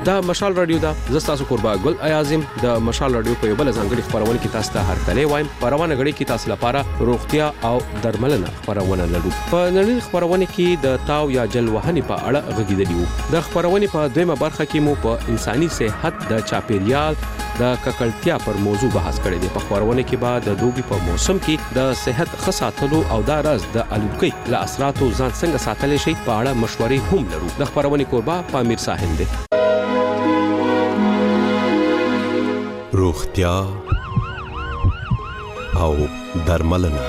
دا مشال رادیو دا زستاسو قربا ګل ایازم د مشال رادیو په بل ځانګړي خبرونه کې تاسو ته هرکلی وایم. پروانه غړي کې تاسو لپاره روغتیا او درملنه خبرونه لرو. په نړۍ خبرونه کې د تاو یا جل وهنې په اړه غږیدلیو. د خبرونه په دویمه برخه کې مو په انساني صحت د چاپیریال د ککړتیا پر موضوع بحث کړی دی. په خبرونه کې بعد د دوبي په موسم کې د صحت خصاتلو او د راز د الوکي له اثراتو ځان څنګه ساتل شي په اړه مشورې هم لرو. د خبرونه قربا پامیر ساحل دی. روغتیا او درملنه.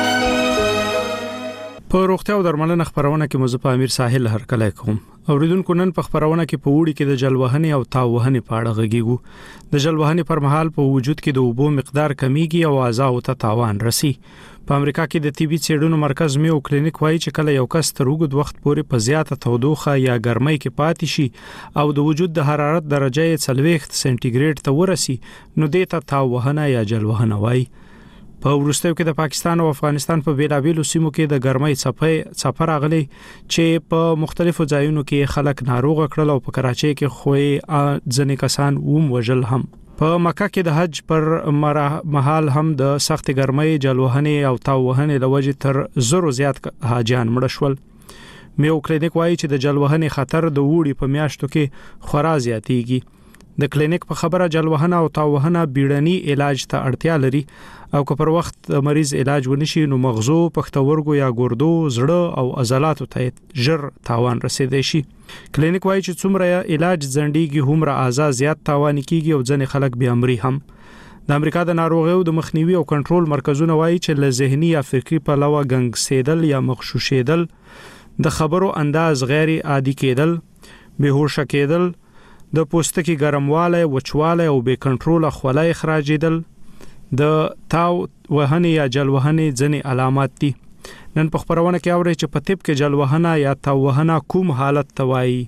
په روغتیا او درملنه خبرونه کې مزه امیر ساحل هرکلی کوم. اوریدونکو نن په خبرونه کې په وړي کې د جلوهنې او تاوهنې په اړه غږیږو. د جلوهنې پر مهال په وجود کې د اوبو مقدار کمیږي او اعضاء ته تاوان رسي. په امریکا کې د طبي څېړنو مرکز میو کلینیک وایي چې کله یو کس تر اوږد وخت پورې په زیاته تودوخه یا ګرمۍ کې پاتې شي او د وجود د حرارت درجه 40 سنټیګریډ ته ورسي نو دته تاوهنه یا جلوهنه وایي. په ورستیو کې د پاکستان او افغانستان په بیلابیلو سیمو کې د ګرمۍ څپه راغلي چې په مختلفو ځایونو کې خلک ناروغ کړل او په کراچۍ کې خوې ځنې کسان وژل هم. په مکه کې د حج پر مهال هم د سخت ګرمۍ جلوهنې او تاوهنې د وجې تر زرو زیات حاجیان مړ شول. میو کلینیک وایي چې د جلوهنې خطر د وړي په میاشتو کې خورا زیاتېږي. د کلینیک په خبره جلوهنه او تاوهنه بیړني علاج ته اړتیا لري او که پر وخت مریض علاج ونشي نو مغزو، پښتورګو یا ګردو، زړه او عضلاتو ته ژر تاوان رسیدای شي. کلینیک وایي چې څومره علاج ځنډيږي هومره اعضاء زیات تاوان کیږي او ځنې خلک بیا مري هم. د امریکا د ناروغیو د مخنیوي او کنټرول مرکزونه وایي چې له ذهني یا فکری پلوه ګنګسېدل یا مغشوشېدل، د خبرو انداز غیر عادي کېدل، بهوشه کېدل، د پوستکي ګرمواله، وچواله او بې کنټروله خولای اخراجېدل د تاو وهنې یا جلوهنې ځنې علامات دي. نن په خبرونه کې اوري چې په طب کې جلوهنه یا تاو وهنه کوم حالت توایي.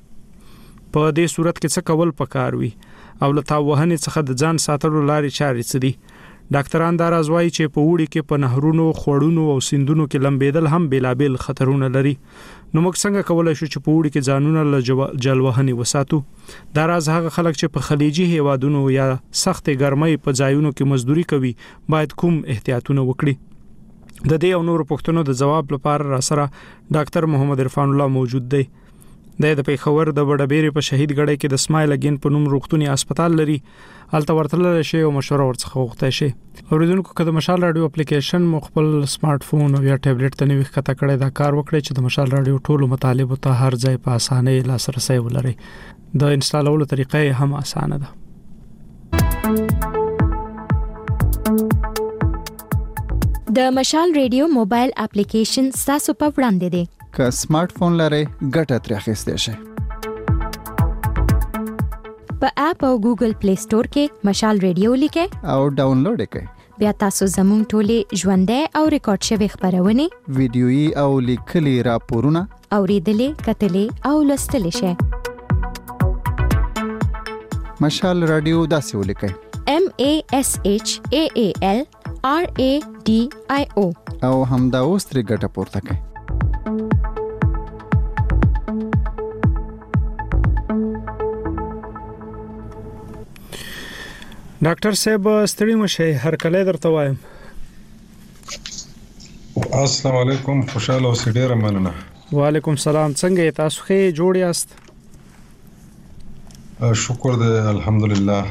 په دې صورت کې څه کول پکار وي او له تاو وهنې څخه د ځان ساتلو لارې چارې څه دي. ډاکټران دا راز وایي چې په وړي کې په نهرونو، خوړونو او سیندونو کې لمبېدل هم بیلابل خطرونه لري. نو موږ څنګه کولای شو چې په وړي کې ځانونه له جلوهنې وساتو؟ دا راز هغه خلک چې په خلیجي هیوادونو یا سخت ګرمۍ په ځایونو کې مزدوري کوي باید کوم احتیاطونه وکړي. د دې او نورو پوښتنو د جواب لپاره را سره ډاکټر محمد عرفان الله موجود دی. د پیښور د وډبېری په شهید ګړی کې د اسماعیل اگین په نوم روغتوني هسپتال لري. الته ورتلل شي او مشوره ورڅخه وغوښتای شي. اوریدونکو که د مشال رادیو اپلیکیشن مو خپل سمارټ فون او یا ټابلیټ ته نوښت کته کړی دا کار وکړئ چې د مشال رادیو ټولو مطالب ته هر ځای په اسانه لاسرسي ولرئ. د انسټالولو طریقې هم اسانه ده. د مشال رادیو موبایل اپلیکیشن تاسو په وړاندې دی. که سمارټ فون لرئ ګټه ترې اخیستئ شئ. په اپ او ګوګل پلی سٹور کې مشال رادیو لیکئ او ډاونلوډ کړئ. بیا تاسو زموږ ټولې ژوندۍ او ریکارډ شوی خبرونه، ویډیويي او لیکلي راپورونه اوریدلې، کتلې او لوستلې شئ. مشال رادیو داسې ولیکئ: MASHAAL RADIO او همدا اوس ترې ګټه پورته کړئ. ډاکټر صاحب ستړي مشه هرکلی درته وایم. السلام علیکم، خوشاله اوسئ. ډیره مننه. وعلیکم السلام. څنګه تاسو ښه جوړ یاست؟ شکر دې الحمدلله.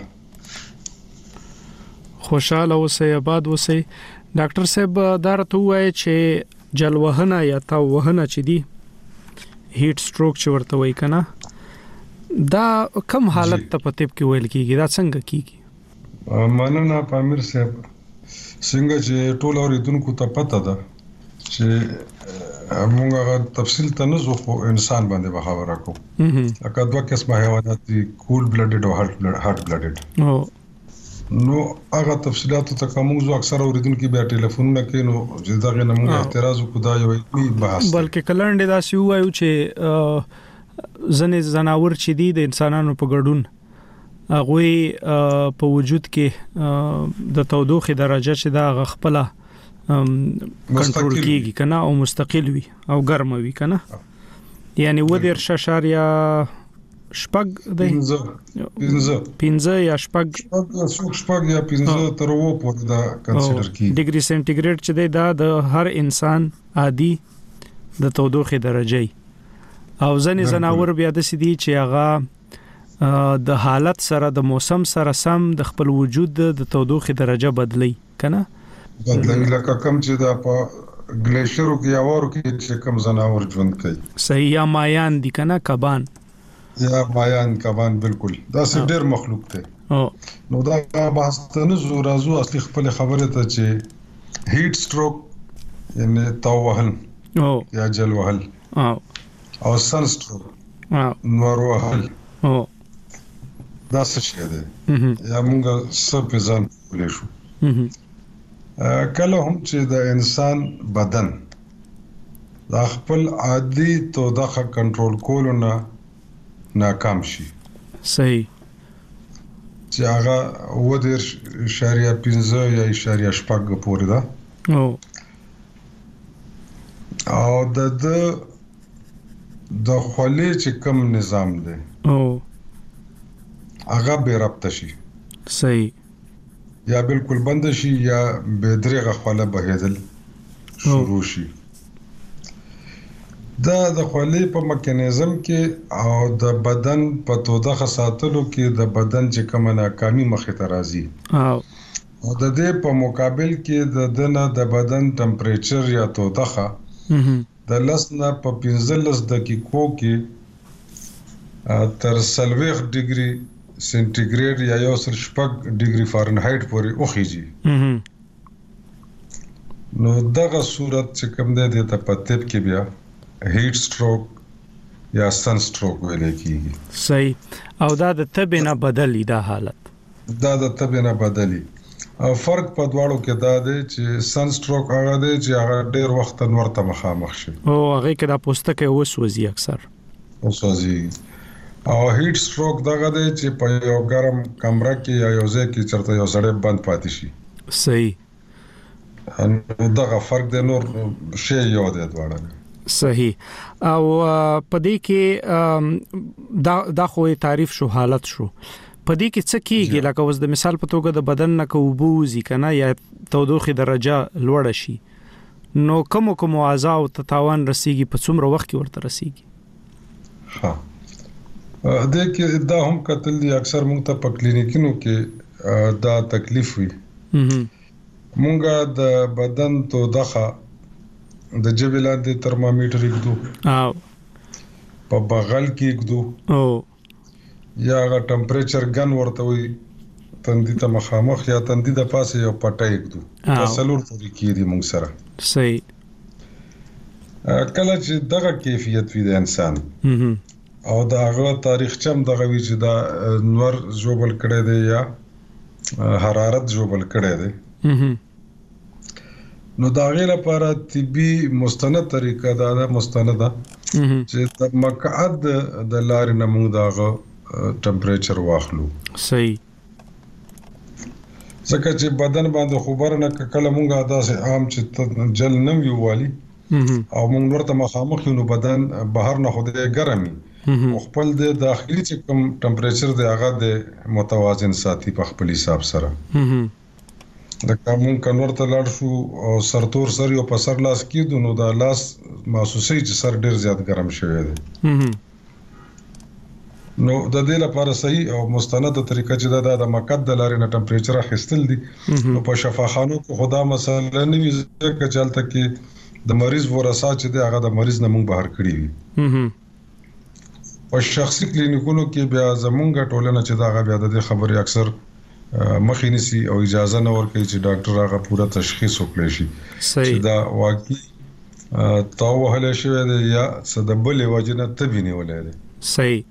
خوشاله اوسئ، آباد اوسئ. ډاکټر صاحب دا راته وایي چې جلوهنه یا تاوهنه چې دی هیټ سټروک چې ورته وایي کنه، دا کوم حالت ته په طب کې ویل کیږي؟ دا څنګه کیږي؟ مننه پامیر صاحب. څنګه چې ټول اوریدونکو ته پته ده چې موږ تفصیل ته نه ځو، خو انسان باندې به خبره کوو. لکه دوه قسمه حیوانات دي، کول بلډډ او هارت بلډډ. نو هغه تفصیلاتو ته کوم ځو اکثر اوریدونکو بیا ټلیفونونه کوي، نو زیاتره نه موږ اعتراض وکړو دا یو بحث، بلکې کلنډ دا سی وایو چې ځنې زناور چې دي د انسانانو په ګډون هغه په وجود کې د تودوخه درجه چې دا غخپله کنټرول کیږي کنه او مستقل وي او ګرم وي کنه، یعنی و 10.5 شپږ دی 15 یا شپږ یا 15 تر و پورې دا کنسیډر کی ډیګري سنټیګریډ چې دی دا د هر انسان عادي د تودوخه درجه او ځنې زناور بیا د سدي چې هغه د حالت سره د موسم سره سم د خپل وجود د تودوخه درجه بدلی کنه لکه کم چې دا په ګلیشرو کې یا ورو کې چې کم زناور ژوند کوي صحیح یا مایان دي کنه کبان یا مایان کبان بالکل دا ډېر مخلوق دی نو دا بحث ته نه زو راځو اصلي خپل خبره ته چې هیټ سټروک یعنی تاو وهل یا جل وهل او سن سټروک نور وهل دا څه شي دی یا موږ څه په ځان ولې شو کله هم چې د انسان بدن د خپل عادي تودوخه کنټرول کولو نه ناکام شي صحیح چې هغه ودر شاریه 15 یا شاریه شپږ پورې ده او د خولې چې کم نظام دی هغه به رابطه شي صحیح یا بالکل بند شي یا به درېغه خوله بهیدل شروع شي دا د خولې په میکانیزم کې او د بدن په تودوخه ساتلو کې د بدن چې کومه ناکامي مخې ته راځي او د دې په مقابل کې د دنه د بدن ټمپریچر یا تودوخه د لسنه په 15 دقیقو کې تر 40 ډیګري سنټیګریډ یا 1.5 ډیګري فارنهایت پورې اوخیږي نو دغه صورت چې کوم دی د طب کې بیا هیټ سټروک یا سن سټروک ویل کیږي صحیح او دا د طب نه بدلی دا حالت دا د طب نه بدلی او فرق په دواړو کې دا دی چې سن سټروک هغه دی چې هغه ډیر وخت انور ته مخامخ شي او هغه کې دا پوستکه وسوځي اکثر وسوځي او هیټ سټروک دغه دی چې په یو ګرم کمره کې یا یو ځای کې چرته یو سړی بند پاتې شي صحیح دغه فرق دی نور شی یو دی دواړه صحیح او پدې کې دا خو تعریف شو حالت شو پدې کې څه کیږي لکه اوس د مثال په توګه د بدن نه کوبوزي کنه یا تودوخه درجه لوړ شي نو کوم اعضاء او تاوان رسیږي په څومره وخت کې ورته رسیږي ها د کې دا هم کتل دي اکثر موږ ته په کلینیکونو کې دا تکلیف وي موږ د بدن تودوخه د جبل لاندې ترمامیټر یګدو په بغل کې یګدو یا غا ټمپریچر ګن ورته وي تندې ته مخامخ یا تندې د پاسه یو پټه یګدو تسلور طریقې دي موږ سره صحیح کله چې دغه کیفیت وي د انسان او دا هغه تاریخ چم دغه وی چې دا نور جوبل کړي دی یا حرارت جوبل کړي دی نو دا غیر لپاره طبي مستند طریقه دا مستنده چې د مقعد د لارې نه موږ داغه ټمپریچر واخلو صحیح ځکه چې بدن باندې خبر نه کله موږ ادا سه عام چې جل نه ویوالي او موږ ورته مخامخ نو بدن بهر نه خوده ګرمي خپل د داخلي چې کوم ټمپریچر دی هغه د متوازن ساتي په خپل حساب سره د کوم کنور ته لاړ شو او سرتور سر یو په سر لاس کېدو نو دا لاس محسوسي چې سر ډیر زیات ګرم شوی دی نو د دې لپاره صحیح او مستند طریقه چې دا د مقعد د لارې نه ټمپریچر اخیستل دي نو په شفاخانو کې خدا مثلا نه وي ځکه چلته کې د مریض ورثه چې دی هغه د مریض نه مونږ بهر کړی وي او شخصي کلینیکونو کې بیا زمونږه ټولنه چې دا بیا د خبرې اکثر مخې نسی او اجازه نه ورکوي چې ډاکټر هغه پوره تشخیص وکړي شي چې دا واقعي تاو وهل شوی دی یا صدبل وجنه تبي نیولې دی صحیح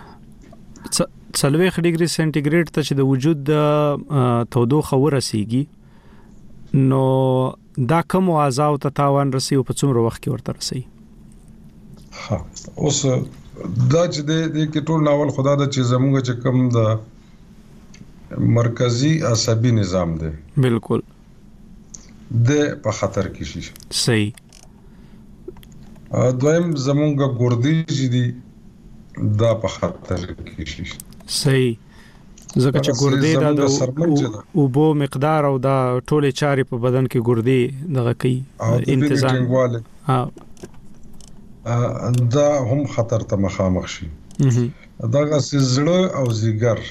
40 ډیګري سنټیګریډ ته چې د وجود تودوخه ورسیږي نو دا کوم اعضاء او تاوان رسي او په څومره وخت کې ورته رسي ها اوس دا چې د کې ټول ناول خدا د چې زموږ چې کوم د مرکزی عصبي نظام دی بالکل د په خطر کې شي صحیح دویم زموږ ګردې چې دي دا په خطر کې شي. صحیح. ځکه چې ګردې دا او بو مقدار او دا ټوله چاري په بدن کې ګردې دغه کوي انتظام دا هم خطر ته مخامخ شي. دغه زړه او زیګر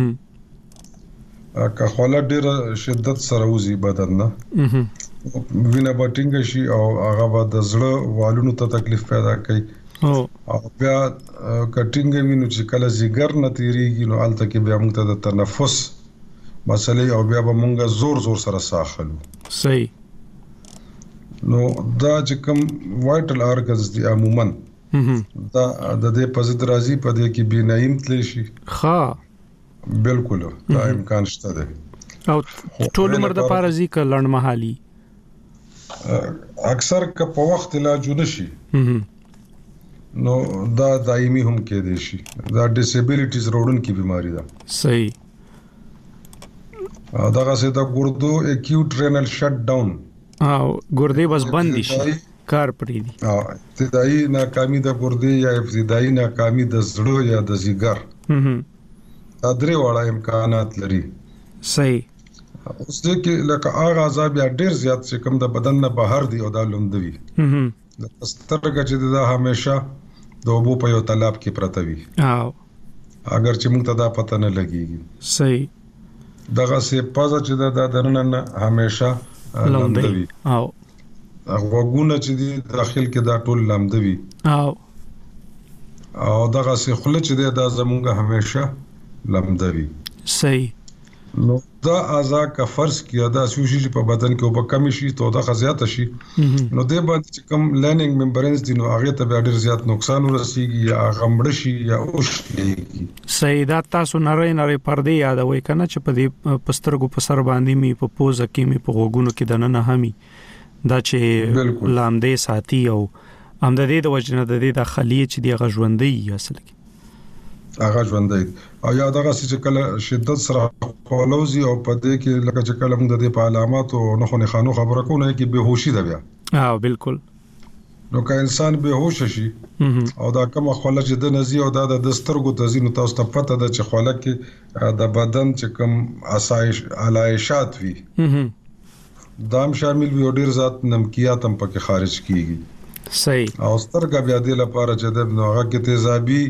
که خوله ډېر شدت سره وزي بدن نه وینه بټینګ شي او هغه به د زړه والونو ته تکلیف پیدا کوي او بیا کټینګ وینو چې کله زیګر نه تیریږي نو الته کې بیا موږ ته د تنفس مسلې او بیا به موږ زور زور سره ساه اخلو. صحیح. نو دا چې کوم وایټل ارګنز دي عموما دا د دې په ضد راځي په دې کې بینایم تل شي. ها بالکل دا امکان شته ده. او ټول عمر د پارازي ک لړن محالي اکثر ک په وخت علاج نشي نو دا دایمي هم کې دي شي. دا ډیسیبিলিټیز روډن کی بیماری ده. صحیح. دغه څه د ګردو اکیوټ رینل شټ ډاون او ګردې بس بند شي کار پرې دي. ابتدایي ناکامي د ګردې یا ابتدایي ناکامي د زړه یا د زیګر دا درې واړه امکانات لري. صحیح. اوس دې کې لکه هغه عذاب یا ډېر زیات چې کوم د بدن نه بهر دی او دا لوندوي د سترګه چې دا همیشه د اوبو په یو تالاب کې پرته وي او اگر چې موږ ته دا پته نه لګيږي. صحیح. دغه سه پازه چې دا درنه همیشه لوندوي او غوګونه چې دی داخل کې دا ټول لامدوي او دغه سه خله چې دا زمونږه همیشه لامدوي. صحیح. نو دا اعضاء کا فرض کیا دا سوشي په بدن کې او په کمی شي ته دا خزيات شي نو دې باندې چې کوم لرننګ ممبرینز دي نو هغه ته ډېر زیات نقصان ورسیږي یا غمړ شي یا اوښتي. صحیح. دا تاسو نری پردې یادوي کنه چې په دې پسترګو په سر باندې می په پوزه کې می په غوګونو کې دنه همي دا چې لامدې ساتي او هم د دې د وجنه د دې د خلیه چې دی غژوندې اصل کې هغه ژوندې او یا دغه چې کله شدت سره خولوزي او په دې کې لکه چې کله موږ د دې په علامات او نخو نخانو خبره کوو نه کې بهوشي ده بیا. بالکل. نو که انسان بهوش شي او دا کومه خوله چې د نزي او د دسترګو تزینو تاسو ته پته ده چې خوله کې د بدن چې کوم اسایش علایشات وي دام شامل وي او ډیر ذات نمکیات هم پکې خارج کیږي. صحیح. او سترګه بیا د لپاره چې د نوغه کې تیزابي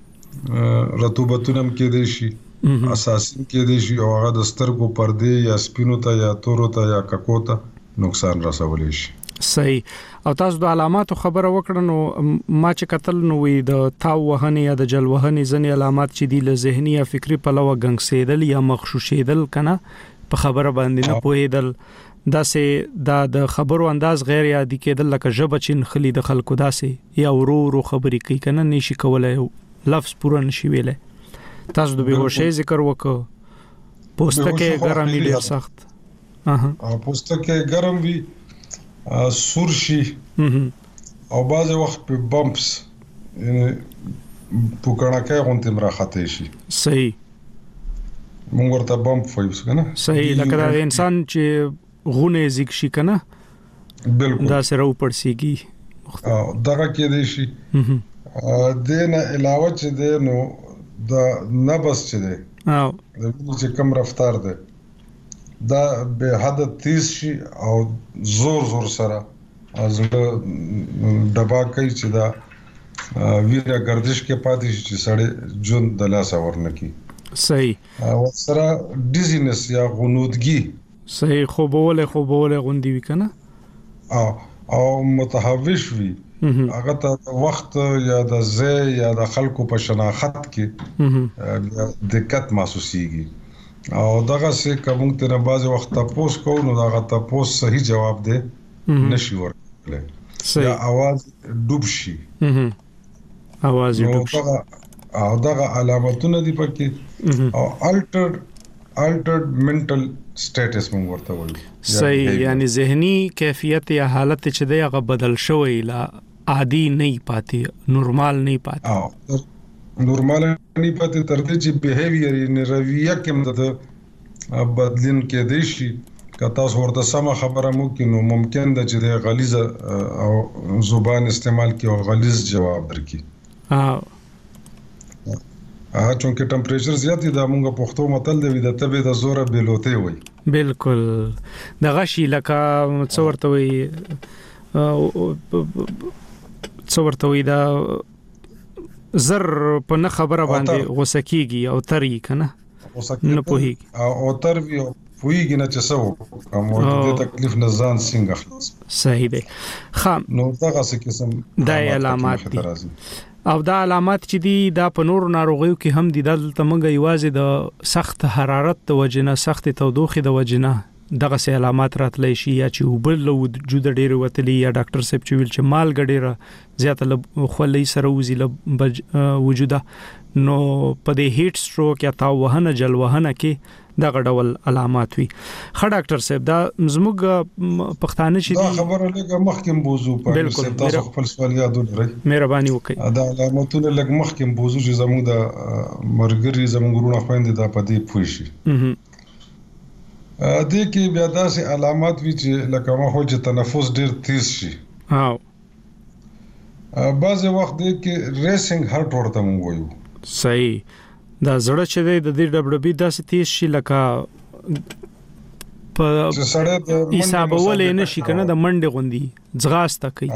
رطوبتونه کې دي شي اساسي کې دي شي او هغه د سترګو پردې یا سپینو ته یا تورو ته یا ککو ته نقصان رسولی شي. صحیح. او تاسو د علاماتو خبره وکړه نو ما چې قتل نو وي د تاو وهنې یا د جل وهنې ځنې علامات چې دي له ذهني یا فکری پلوه غنګسېدل یا مخشوشېدل کنه په خبره باندې نه پوهېدل دا سه د خبرو انداز غیر یادی کېدل لکه ژبه چین خلی د خلکو داسې یا ورو خبرې کوي کنه نشي کولای لفظ پورا نشي ویلای. تاسو د بهوشۍ ذکر وکړو پوستکه ګرم ډیر سخت او پوستکه ګرم وي سور شي او بعض وخت په بمپس یعنی پوکړه غونډه مراخته شي. صحیح. موږ ورته بمپ وایو کنه. صحیح. لکه دا انسان چې غونه زیګ شي کنه بالکل دا سره وپړسیږي دغه کې دی شي. دینه علاوه چې دی نو د نبض چې دی د وینې چې کم رفتار دی دا به حد تیز شي او زور سره زړه دبا کوي چې دا ویره گردش کې پاتې شي چې سړی جون د لاس ورنکي. صحیح. او سره ډیزینس یا غنودګي. صحیح. خوبوله غوندي وی کنه او متحوش وي هغه ته وخت یا د ځای یا د خلکو په شناخت کې دقت محسوسيږي او دغه څه کوم ته نه باز وخت تاسو کو نو دغه تاسو صحیح جواب دی نشي ورکړل. یا आवाज ډوب شي आवाज ډوب شي او دغه علامتونه دي پکې او altered mental status موږ ورته وایو. صحیح. یعنی ذهني کیفیت یا حالت چې دی هغه بدل شوی لا عادي نه پاتې نورمال نه پاتې نورمال نه پاتې تر دې چې بیهیویر یې رویه کې د بدلین کې دی شي که تاسو ورته سم خبره مو کې نو ممکن ده چې د غلیظ او زبان استعمال کې او غلیظ جواب ورکړي. چونکه ټمپریچر زیات دی د موږ پښتو متل دی د تبه د زوره بیلوته وي بالکل د غشي لکه څورته وي دا زر په نه خبره باندې غوسه کیږي او تری کنه نه پوهیږي او تر وی پوهیږي نه چې څه کوم د تکلیف نه ځان څنګه خلاص صحیح دی خام نو دغه څه قسم د علامات دي او دا علامات چې دي دا په نور ناروغیو کې هم دي دلته موږ یوازې د سخت حرارت د وجنه سخت تودوخه د وجنه دغه سه علامات راتلی شي یا چې وبل وجود ډیر وتلی یا ډاکټر صاحب چې ویل چې مال ګډیره زیاته خولې سره وزي له وجوده نو په دې هیټ سټروک یا تاوهنه جلوهنه کې دغه ډول علامات وي خا ډاکټر صاحب دا زموږ پښتانه چې دا خبره لګه مخکې بوزو په تاسو خپل سوال یادو لرئ مهرباني وکړئ دا علامتونه لګ مخکې بوزو چې زموږ د مرګري زموږ ورونه خويندې دا پدې پوي شي دې کې بیا داسې علامات وی چې لکه ما خو چې تنفس ډیر تیز شي بعض وخت دې کې ریسینګ هارت ورته مونږ وایو صحیح دا زړه چې د دې دبلبي داسې تیز شي لکه په حسابولې نشي کنه د منډه غوندي ځغاسته کوي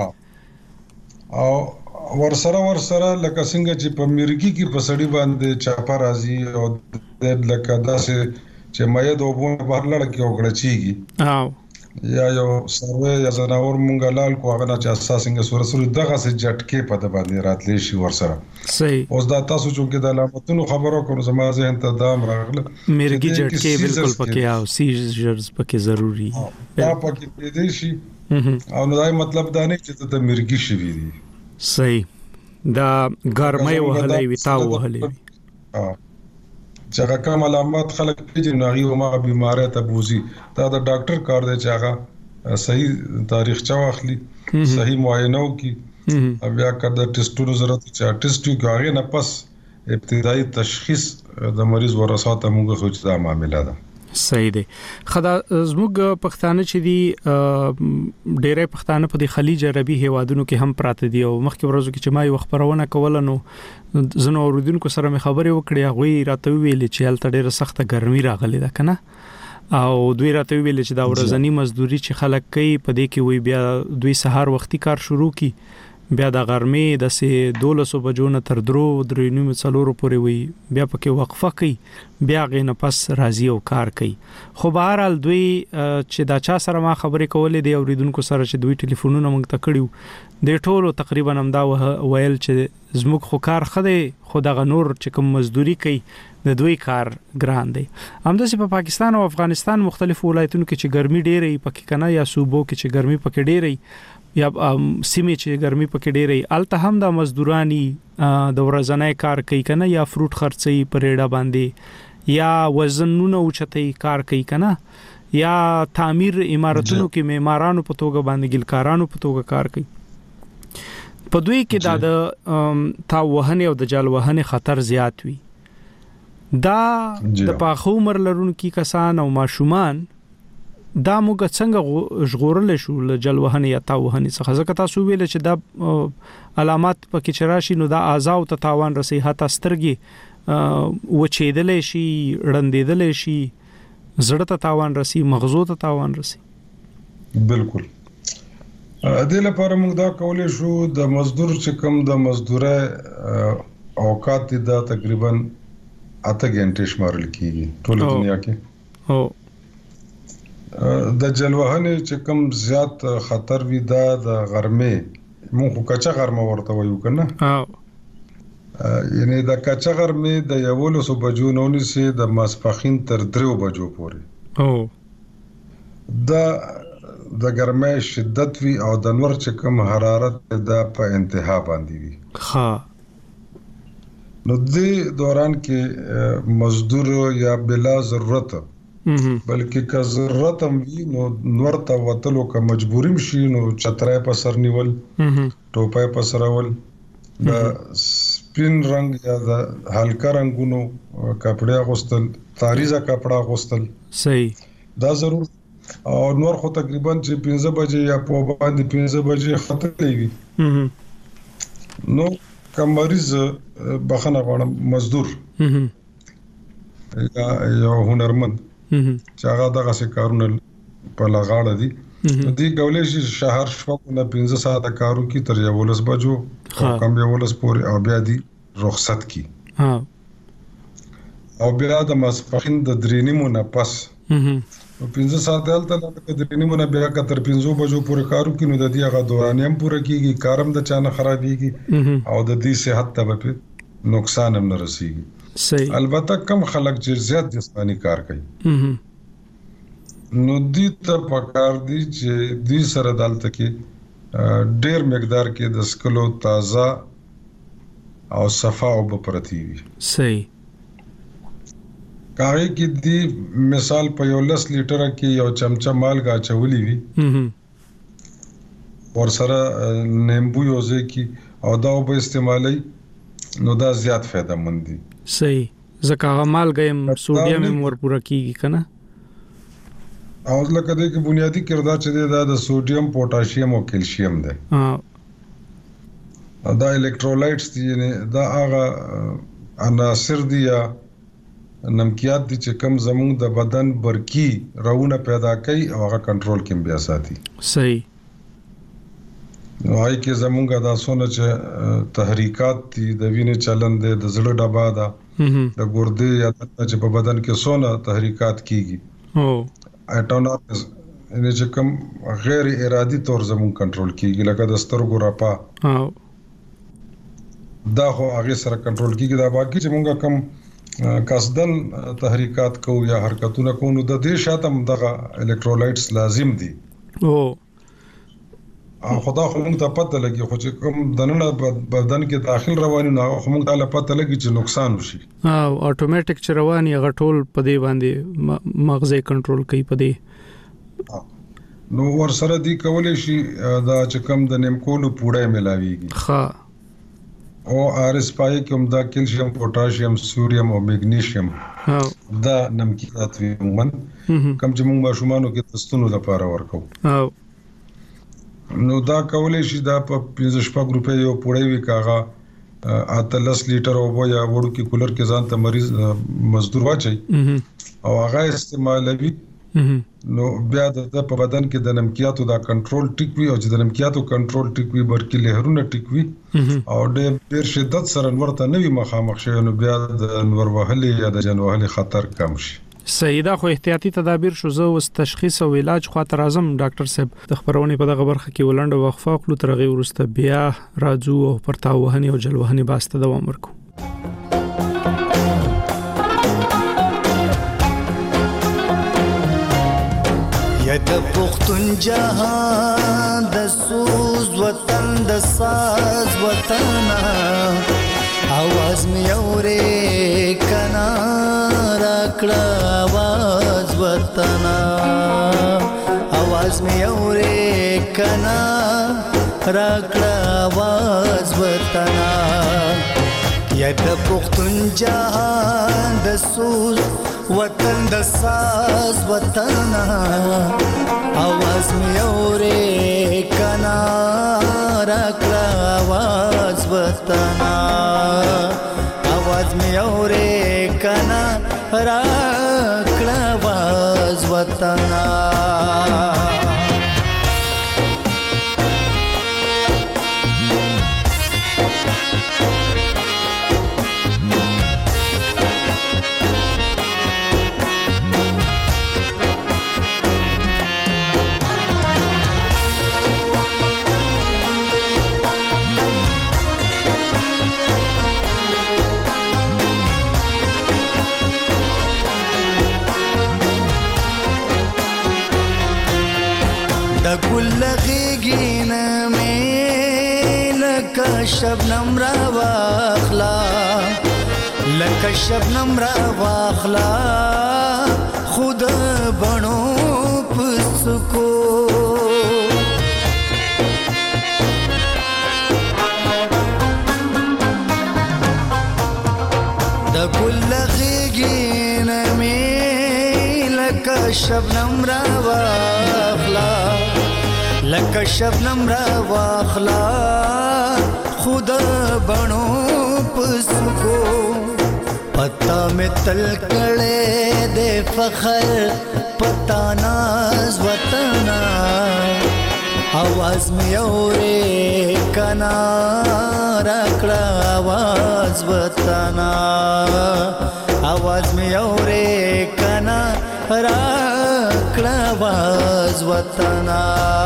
او ورسره لکه څنګه چې په مرګي کې پسړی باندې چاپا راځي او د لکه داسې چې مې د وبونه بهر لړ کې وګړچیږي یا یو سروي یا زناور مونږه لال کو هغه چې اساسنګ سورسوري دغه سه جټکې په د باندې راتلی شي ورسره صحیح اوس دا تاسو چې د علامتونو خبرو کوم زما ذهن ته دام راغله مرګي جټکې بالکل پکې او سیجرز پکې ضروری دا پکې پیدا شي او نو دا مطلب دا نه چې ته مرګي شي وي صحیح دا ګرمۍ وهلې وي تاو وهلې وي چې هغه کوم علامات خلک پیژني نو هغه ما بیماری ته بوزي دا د ډاکټر کار دی چې هغه صحیح تاریخچه واخلي صحیح معاینه وکړي بیا کړه ټیسټونو ضرورت چې ټیسټ کې هغه نه پس ابتدایي تشخیص د مریض ورساته موږ سوچ دا معاملې ده صحیح دی خدا زموږ پښتانه چې دي ډېرې پښتانه په د خلیج عربي هیوادونو کې هم پراته دي او مخکې ورځو کې چې ما یو خبرونه کوله نو زنو اوریدونکو سره مې خبرې وکړې هغه راته ویل چې هلته ډېره سخته ګرمي راغلي ده کنه او دوی راته ویل چې دا ورځنی مزدوري چې خلک کوي په دې کې وي بیا دوی سهار وختي کار شروع کی بیا د غرمې د سه 12 بجو نه تر 3:30 څلورو پورې وي بیا پکې وقفه کوي بیا غینه پس راځي او کار کوي خو بهرحال دوی چې دا چا سره ما خبرې کولې دی اوریدونکو سره چې دوی ټلیفونونه موږ ته کړیو د ټولو تقریبا هم دا ویل چې زموږ خو کار خده خو دغه نور چې کوم مزدوري کوي د دوی کار ګران دی همداسې په پاکستان او افغانستان مختلفو ولایتونو کې چې ګرمي ډېرې پکې کنه یا صوبو کې چې ګرمي پکې ډېرې یا سیمه چې ګرمي پکې ډېرې الته هم د مزدورانی د ورځنۍ کار کوي کنه یا فروټ خرڅي پرېډا باندې یا وزنونه اوچتي کار کوي کنه یا تعمیر عمارتونو کې معمارانو په توګه باندې ګلکارانو په توګه کار کوي په دوی کې د تاوهنه او د جلوهنه خطر زیات وي دا د پاخو عمر لرونکو کسان او ماشومان دا موږ څنګه ژغورل شو له جلوهنه یا تاوهنه څخه ځکه تاسو ویل چې دا علامات پکې چراشي نو دا اعضاء او تاوان رسي هتا سترګي وچېدلې شي رندېدلې شي زړه ته تاوان رسي مغزو ته تاوان رسي بالکل د لپاره موږ دا کولای شو د مزدور چې کوم د مزدوره اوقات دا تقریبا 8 غنټې شمارل کیږي ټول دنیا کې او د جلوهنه چې کوم زیات خطر وي دا د غرمې مونږ کچا غرمه ورته وایو کنه یعنی د کچا غرمې د 11 بجو نه ونیسي د ماسپخین تر 3 بجو پورې او د ګرمۍ شدت وی او د نور چې کوم حرارت د په انتها باندې وي ها نو د دوران کې مزدور یا بلا ضرورت بلکې که ضرورت هم وي نو نور ته وتلو که مجبوریم شي نو چترای په سر نیول ټوپای په سرول د سپین رنگ یا د هلکا رنگونو کپڑے اغوستل تاریزه کپڑا اغوستل صحیح دا ضرور او نور خو تقریبا چې 15 بجې یا په باندې 15 بجې ختمېږي نو کوم مریض بخنه غواړم مزدور یا یو هنرمند چې هغه دغه څه کارونه په لغاړه دي دې کولای شي شهر شپه نه 15 ساعته کارو کی تر 11 بجو کم 11 پورې او بیا دي رخصت کی او بیا د ماسپخین د درینیمو نه پس 15 ساعته هلته د درینیمو نه بیا تر 15 بجو پورې کارو کی نو د دې هغه دورانیم پوره کیږي کارم د چانه خرابېږي او د دې صحت ته به نقصان هم نه رسیږي صحیح البته کم خلک چې زیات جسمانی کار کوي نو دې ته پکار دي چې دې سره دالته کې ډېر مقدار کې د سکلو تازه او صفا او پرتی وي صحیح کاغی کې دی مثال په یو 10 لیټر کې یو چمچه مالګه چولې وي ور سره نیمبو یوځي کې او دا به استعمالي نو دا زیات فائدہ مند دي صحیح ځکه مالګه سوډیم ور پوره کیږي کنه او لکه دې کې بنیادی کردار چې دا د سوډیم پوتاشیم او کیلشیم ده دا الکترولایټس دي دا هغه عناصر دي یا نمکیات دي چې کم زموږ د بدن برکی راونه پیدا کوي او هغه کنټرول کې بیا ساتي صحیح نو هاي کې زموږ د اسونه چې تحریکات دي د وینې چلن دي د زړه ډبا ده د ګردې یا چې په بدن کې سونه تحریکات کیږي اټونامس ان چې کوم غیر ارادي تور زمون کنټرول کیږي لکه د سترګو راپا دا خو هغه سره کنټرول کیږي دا باقي چې مونږه کم قصدن تحریکات کوو یا حرکتونه کوو نو د دې شاته دغه الکترولایټس لازم دي خدا خو موږ ته پته لګي خو چې کوم دننه بدن کې داخل رواني نه خو موږ ته پته لګي چې نقصان وشي اتوماتیک چرواني غټول پدې باندې مغزه کنټرول کوي پدې نو ور سره دی کولای شي دا چې کوم د نیمکولو پوډه ملاويږي ښه او ارس پای کوم دا کیلشیم پوتاشیم سوریم او مګنیشیم دا نمکیات وي موږ کوم چې موږ ماشومانو کې تستونو لپاره ورکو نو دا کولای شي دا په 15 روپے یو پوړی وی کاغه اتلس لیټر او یا وړو کې کولر کې ځان ته مریض مزدور واچي او هغه استعمالوي نو بیا د په بدن کې د نمکیاتو دا کنټرول ټیک وي او چې د نمکیاتو کنټرول ټیک وي برکې لهرونه ټیک وي او ډېر شدت سره ورته نوي مخامخ شي نو بیا د نور وهلي یا د جن وهلي خطر کم شي سیدا خو احتیاطي تدابیر شو زو اوس تشخیص او علاج خاطر اعظم ډاکټر صاحب د خبرونه په دغه برخه کې ولند وقفه خپل ترغي ورسته بیا راځو او پرتاوهني او جلوهني باسته دوام ورکو یا د پختون جهان د سوز وطن د ساز وطن आवाज می اورې کنا راکړه आवाज وطن आवाज می اورې کنا راکړه आवाज وطن یا د پختون جهان د سوز وطن د ساز وطن आवाज می اورې کنا راکړه आवाज وطن आवाज می اورې کنا راکړه आवाज وطن گل غیگین میں لکا شبنم را واخلا لکا شبنم را واخلا خود بنو پسکو دا گل غیگین میں لکا شبنم را واخلا لکه شبنم را واخلا خود بڼو پسکو پتا میں تل کړه دے فخر پتا ناز وطنا आवाज में औरे कना रखड़ा आवाज बताना आवाज में औरे कना रखड़ा आवाज बताना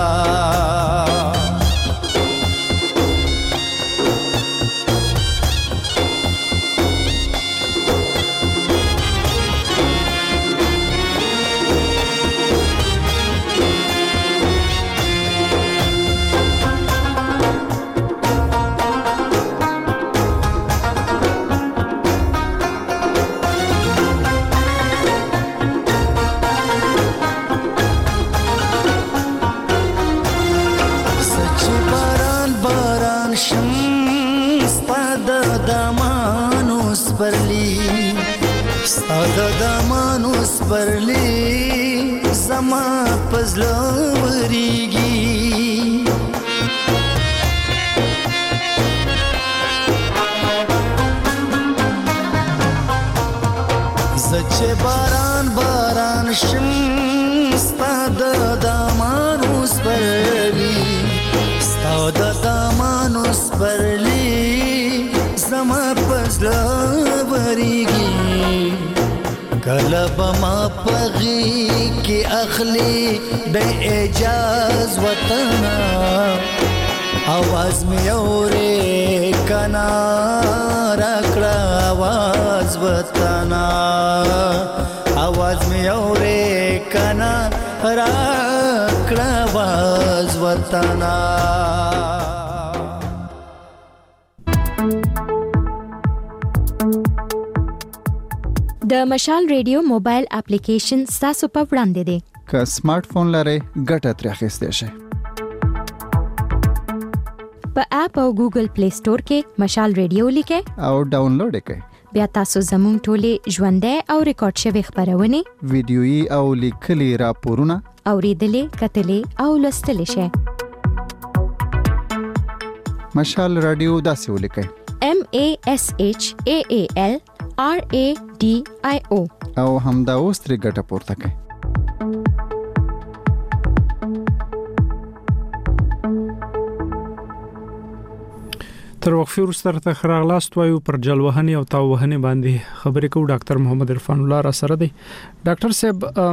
ساده دمانوس برلی زما پزلوریږي زچه باران باران شم ساده دمانوس برلی ساده دمانوس برلی زما پزلوریږي کلب ما پغی کی اخلی د اجاز وطنا आवाज में औरे कना रखड़ा आवाज बताना आवाज में औरे कना रखड़ा आवाज बताना د مشال ریډیو موبایل اپلیکیشن تاسو په وړاندې دی که سمارټ فون لرئ ګټه ترې اخیستی شئ په اپ او ګوګل پلی سٹور کې مشال ریډیو لیکئ او ډاونلوډ یې کړئ بیا تاسو زموږ ټولې ژوندۍ او ریکارډ شوي خبرونه ویډیويي او لیکلي راپورونه اوریدلې کتلې او لوستلې شئ مشال رادیو داسې ولیکئ MASHAAL RADIO او همدا اوس ترې ګټه پورته کړئ تر وقفې وروسته راته ښه راغلاست وایو پر جلوهنې او تاوهنې باندې خبرې کوو ډاکټر محمد عرفان الله را سره دی ډاکټر صاحب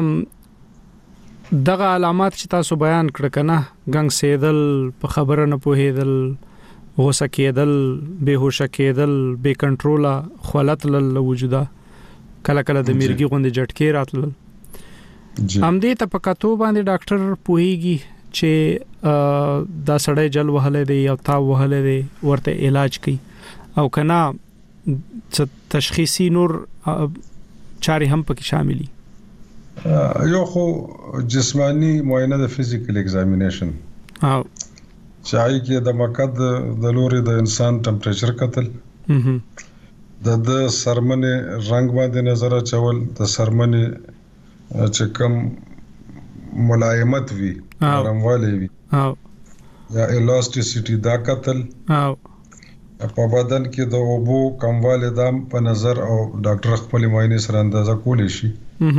دغه علامات چې تاسو بیان کړ کنه ګنګ سیدل په خبره نه پوهېدل غوسه کېدل بهوشه کېدل بې کنټروله خولت لل وجوده کله کله د میرګي غوندې جټکې راتلل همدې ته په کتو باندې ډاکټر پوهیږي چې دا سړی جل وهله دی یا تا وهله دی ورته علاج کوي او کنا تشخیصي نور چاري هم پکې شاملي یو خو جسمانی معاینه د فزیکل ایگزامینیشن او چای کې د مقد د لوري د انسان ټمپریچر کتل د سرمنه رنگ باندې نظر اچول د سرمنه چې کم ملایمت وی نرموالی وی یا الاسټیسيټي دا کتل په بدن کې د اوبو کموالی دام په نظر او ډاکټر خپل معاینه سره اندازه کولی شي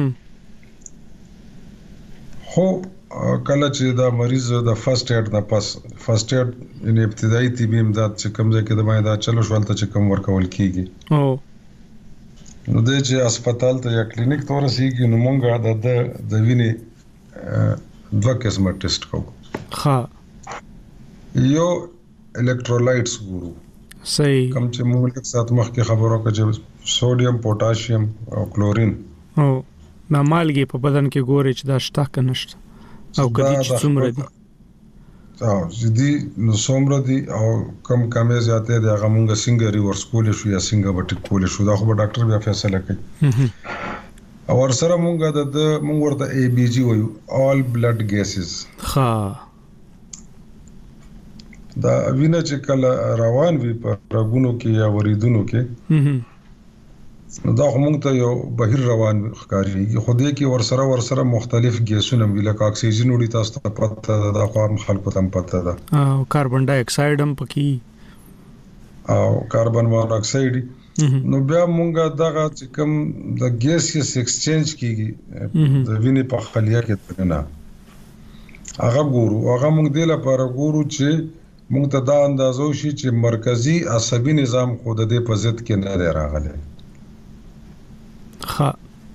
خو کله چې دا مریض د فرست ایډ نه پس فرست ایډ ان ابتدایي طبي امداد چې کوم ځای کې د باندې چلو شول ته چې کوم ورکول کیږي نو د چې هسپتال ته یا کلینیک ته ورسیږي نو مونږه د وینې دوه قسمه ټیسټ کوو ها یو الکترولایټس ګورو صحیح کوم چې موږ لکه سات مخکې خبرو کې سوډیم پوتاشیم او کلورین او ما مالګي په بدن کې ګوري چې دا شته کنه نشته او کدي چې څومره دي او دي نو څومره دي او کم کمې زیاتې دي هغه موږ څنګه ریورس کولې شو یا څنګه بټ کولې شو دا خو ډاکټر بیا فیصله کوي او ورسره موږ موږ ورته ABG وایو all blood gases ها دا وینه چې کله روان وي په رګونو کې یا وریدونو کې دا موږ ته یو بهیر روان ښکارېږي خو دې کې ورسره مختلف ګیسونه وی لکه اکسیجن وړي تاسو ته پته ده دا خو خلکو ته پته ده او کاربن ډای اکساید هم پکې او کاربن مونوکساید نو بیا مونږه دغه چې کوم د ګیسیس ایکسچینج کیږي د وینې په خلیه کې نه هغه ګورو هغه مونږ د لپاره ګورو چې مونږ ته دا اندازو شي چې مرکزی عصبي نظام خو د دې په ضد کې نه دی راغلی ها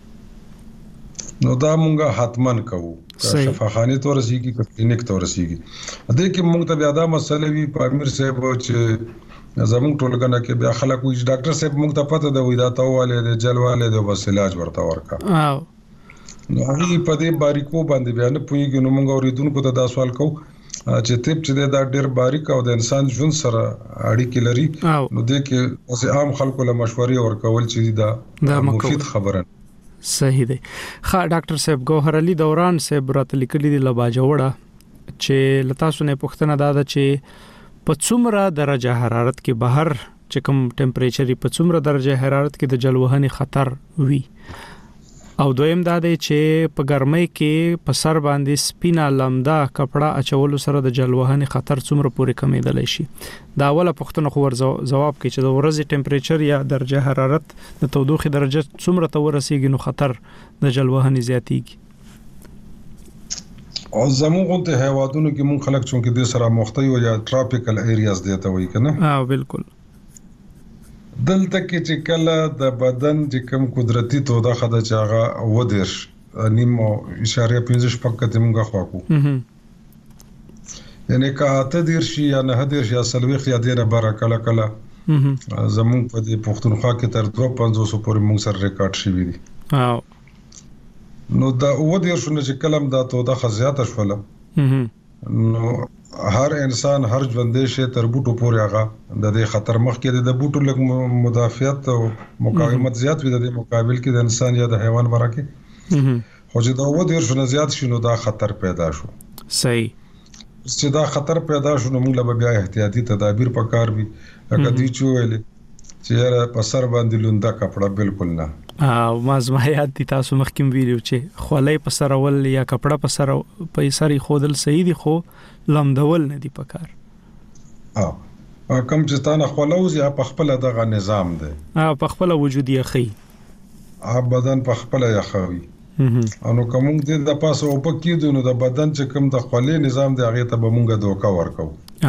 نو دا مونږه حتمن کوو شفاخانه تو رسیږي که کلینیک تو رسیږي دې کې مونږ ته بیا دا مسله وی په امیر صاحب چې زموږ ټولګنه کې بیا خلک وي ډاکټر صاحب مونږ ته پته ده وي دا تاواله د جلواله د بس علاج ورته ورکا نو هغه په دې باریکو باندې بیا نه پوهیږي نو مونږ اوریدونکو ته دا سوال کوو چې طب چې دا ډېر باریک او د انسان ژوند سره اړیکې لري نو دې کې اوس عام خلکو له مشورې ورکول چې دا مفید خبره صحیح دی ښه ډاکټر صاحب ګوهر علي دوران صاحب راته لیکلي دی لباجوړه چې لتاسو نه پوښتنه دا ده چې په څومره درجه حرارت کې بهر چې کوم ټمپریچر په څومره درجه حرارت کې د جلوهنې خطر وي او دویم دا دی چې په ګرمۍ کې په سر باندې سپینا لمدا کپڑا اچول سره د جلوهنې خطر څومره پورې کمیدلی شي دا اوله پوښتنه خو جواب کوي چې د ورځې ټمپریچر یا درجه حرارت د تودوخې درجه څومره ته ورسیږي نو خطر د جلوهنې زیاتیږي او زموږ ته هیوادونو کې مونږ خلک چونکې د سره مخته یو یا ټراپیکل ایریاز دی ته وایي کنه بالکل دلته کې چې کله د بدن چې کوم قدرتي توده خده چاغه ودیش نیم اشاره 15 پکته مونږه خواکو یعنی که اته دیر شي یا نه دیر شي یا سلويخ یا ډیره بار کله کله زموږ په دې پښتونخوا کې تر 2500 پورې مونږ سره ریکارډ شوی دی نو دا ودیر شنو چې کلم دا توده خزیاته شوله نو هر انسان هر ژوندې شي تر بوټو پورې هغه د دې خطر مخ کې د بوټو لږ مدافعت او مقاومت زیات وي د مقابل کې د انسان یا د حیوان ورکه خو چې دا ودیر شنو زیات شنو دا خطر پیدا شو صحیح چې دا خطر پیدا شو نو موږ له بیا احتیاطي تدابیر پکار وي هغه دی چويل چې یاره په سر باندې لوندا کپڑا بالکل نه ما زما یاد دي تاسو مخکې ویلو چې خولې په سر ول یا کپڑا په سر په سری خودل صحیح دي خو لمدول نه دي پکار کم چې تانه خولوز یا په خپل دغه نظام دی په خپل وجود یې خي بدن په خپل یې خوي انو کوم دې د پاسه او پکې دونو د بدن چې کوم د خولې نظام دی هغه ته به مونږه دوکا ورکو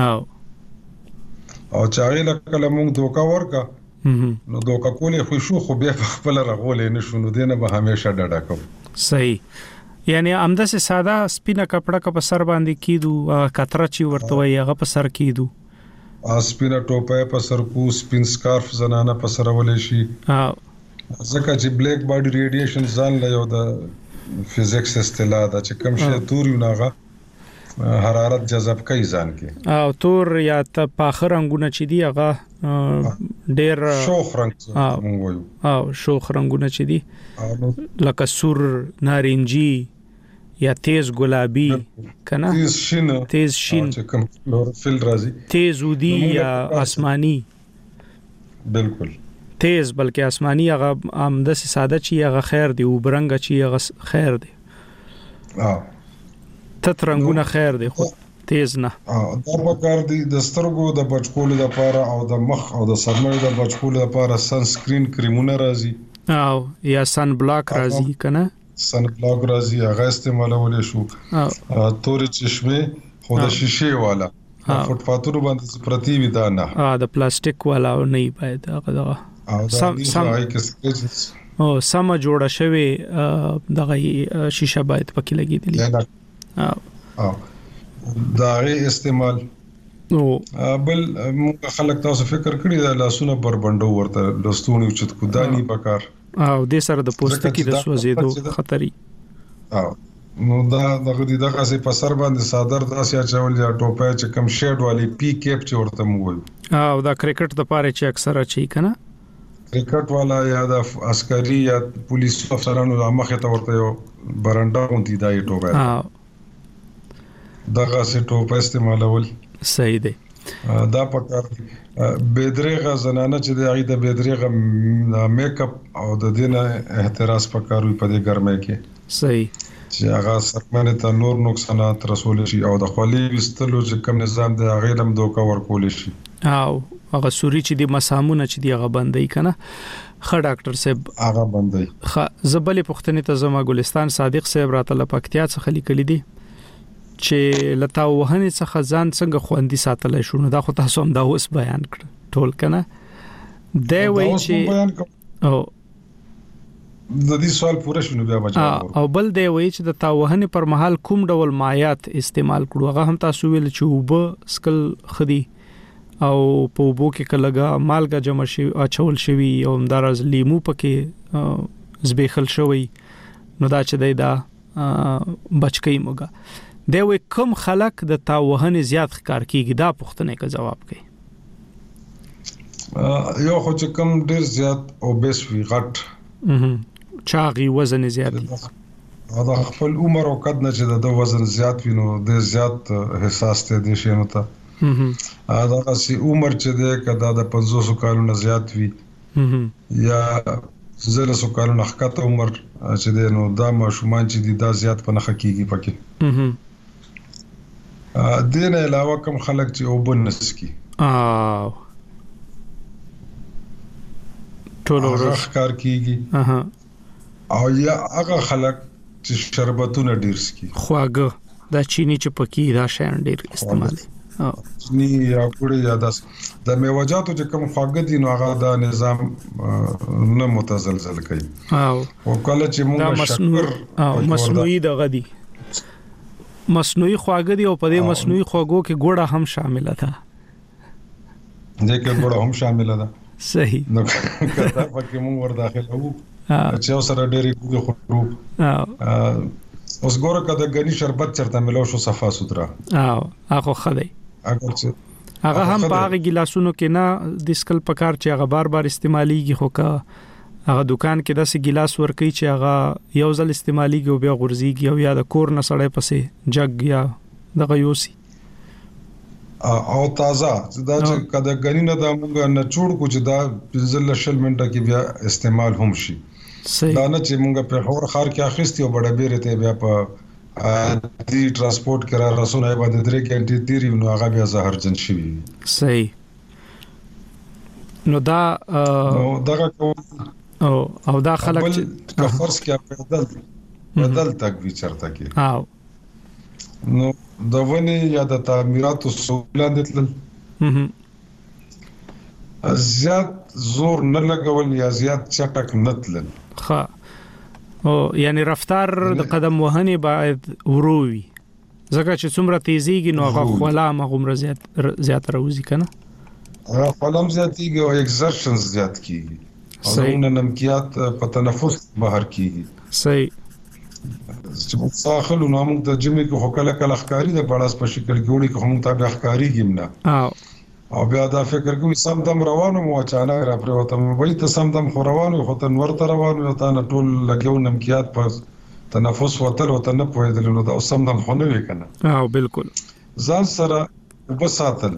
او چاغې لکه مونږ دوکا ورکا نو دوکا کولې خو بیا په خپل رغولې نشو نو دینه به همیشه ډډه کوم صحیح یعنی امده سه ساده سپینا کپڑا کا په سر باندې کیدو کتره چی ورته وي هغه په سر کیدو سپینا ټوپه په سر کو سپین سکارف زنانه په سر ولې شي ځکه چې بلیک باډي ریډیشن ځان له یو د فزیکس اصطلاح دا چې کوم شی تور یو حرارت جذب کوي ځان کې او تور یا ته پاخه رنگونه چې دی هغه ډېر شوخ رنگ مونږ وایو او شوخ رنگونه چې دی لکه سور نارنجي یا تیز ګلابي کنه تیز شین چې کوم کلوروفیل راځي تیز ودی یا آسمانی بالکل تیز بلکې آسمانی هغه آمده سي ساده چی هغه خیر دی او برنګ چی هغه خیر دی تت رنگونه خیر دی خو تیز نه دا پکار دی د سترګو د بچکولو لپاره او د مخ او د سرمنې د بچکولو لپاره سن سکرین کریمونه راځي او یا سن بلاک راځي کنه سن بلاک راځي هغه استعمالول شو تورې چشمه خو د شیشه والا فوټ فاتورو باندې پرتی وي دا نه د پلاستیک والا نه باید هغه سم جوړه شوی دغه شیشه باید پکې لګیدلی دا غي استعمال نو بل موږ خلک تاسو فکر کړی دا لاسونه بربندو ورته لستونی چت کو دانی پکار او د سره د پوستکي د سوځیدو خطري نو دا دغه څه په سر باندې صادر داسې چول یا ټوپه چې کم شیډ والی پی کیپ چې ورته موږ او دا کرکټ د پاره چې اکثره چي کنه کرکټ والا یا د عسکري یا پولیس افسرانو مخه ته ورته یو برنده غونډي دای ټوپه دغه سه ټوپه استعمالول صحیح دی دا پکار بيدريغه زنانه چې د عید بيدريغه میک اپ او د دینه احتراز پکاروي په دې ګرمه کې صحیح چې هغه سرمنه ته نور نقصانات رسول شي او د خولي وستلو چې کوم نظام د هغه لم دوکا ورکول شي او هغه سوري چې د مسامونه چې دی هغه بندي کنه. خ ډاکټر صاحب هغه بندي. خ زبلې پښتنې ته زما ګلستان صادق صاحب راته لپکتیا څخه لیکلي دي چې لتا وهنې څخه ځان څنګه خوندي ساتلای شو. نو دا خو تاسو هم دا اوس بیان کړ ټول کنه. دا وایي چې او د دې سوال پوره شونه بیا بچا او بل دی وایي چې د تاوهنې پر مهال کوم ډول مایات استعمال کړو. هغه هم تاسو ویل چې وب سکل خدي او په وبو کې کلهګه مالګه جمع شي اچول شوی او همدارز لیمو پکې زبېخل شوی. نو دا چې دا بچکی موګه دی وایي کوم خلک د تاوهنې زیات ښکار کیږي. دا پوښتنه کا جواب کوي. یو خو چې کم ډیر زیات او بیس وی غټ چاغي وزن زیات دا خپل عمر او قد نه چې د وزن زیات وینو د زیات حساس ته دي شنو ته دا چې عمر چې ده کدا د 500 کالونو زیات وي یا زله سو کالونو حقته عمر چې ده نو دا ماشومان چې دي دا زیات په نخ کیږي پکې. دینه علاوه کوم خلک چې وبنس کی ټول ورځ کار کیږي او یا هغه خلک چې شربتونه ډیر سکي خواږه دا چینی چې پکې دا شین ډیر استعمالي ني یا ګوړې یا د میوجاتو چې کوم خواږه دي نو هغه د نظام نه متزلزل کوي او کله چې موږ شکر مصنوعي دغه دي مصنوعي خواږه دي او په دې مصنوعي خواږو کې ګوړه هم شامل ده. دغه ګوړه هم شامل ده. صحیح. نو کله پکې موږ ور داخله وو چې سره ډېری ګوګه خروب اوس ګوره کده غني شربت چرته ملو شو صفا سوترا هغه خدای اگر چې هغه هم په هغه ګلاسونو کې نه د سکل پکار چې هغه بار بار استعماليږي خو کا هغه دکان کې داسې ګلاس ورکي چې هغه یو ځل استعماليږي او بیا غورځيږي او یا د کور نه سړې پسې جګ یا دغه یوسي او تازه دا چې کده غنی نه د موږ نه چوڑ کو چې دا 15 منټه کې بیا استعمال هم شي. دا نه چې موږ په خور خار کې اخیستي او بڑا بیره ته بیا په دی ترانسپورت کرا رسونه باندې درې غنټې تیری نو هغه بیا زهرجن شي. صحیح. نو دا او دا خلک چې کفرس کې بدل تک وی چرته کې نو د ونی یا د تعمیراتو سولان دتل زیات زور نه لګول یا زیات چټک نتل ها او یعنی رفتار د قدم وهنې باید وروي ځکه چې څومره تیزیږي نو هغه خلا مغمره زیات راوځي کنه هغه خلم زیاتیږي او ایکسرشنز زیات کیږي او نن نمکیات په تنفس بهر کیږي. صحیح. چې په ساحل نو موږ د جمی کو کله کله ښکاری د پړاس په شکل کې وړي کوم ته ښکاری کیمنه او بیا دا فکر کوم سم دم روانو مو اچانک را پروته وای ته سم دم خو روانو خو ته نور ته روانو ته نه ټول لګیو نمکیات په تنفس وتل او ته نه پوهیدل نو دا سم دم خو نه وکنه بالکل ځان سره وبساتل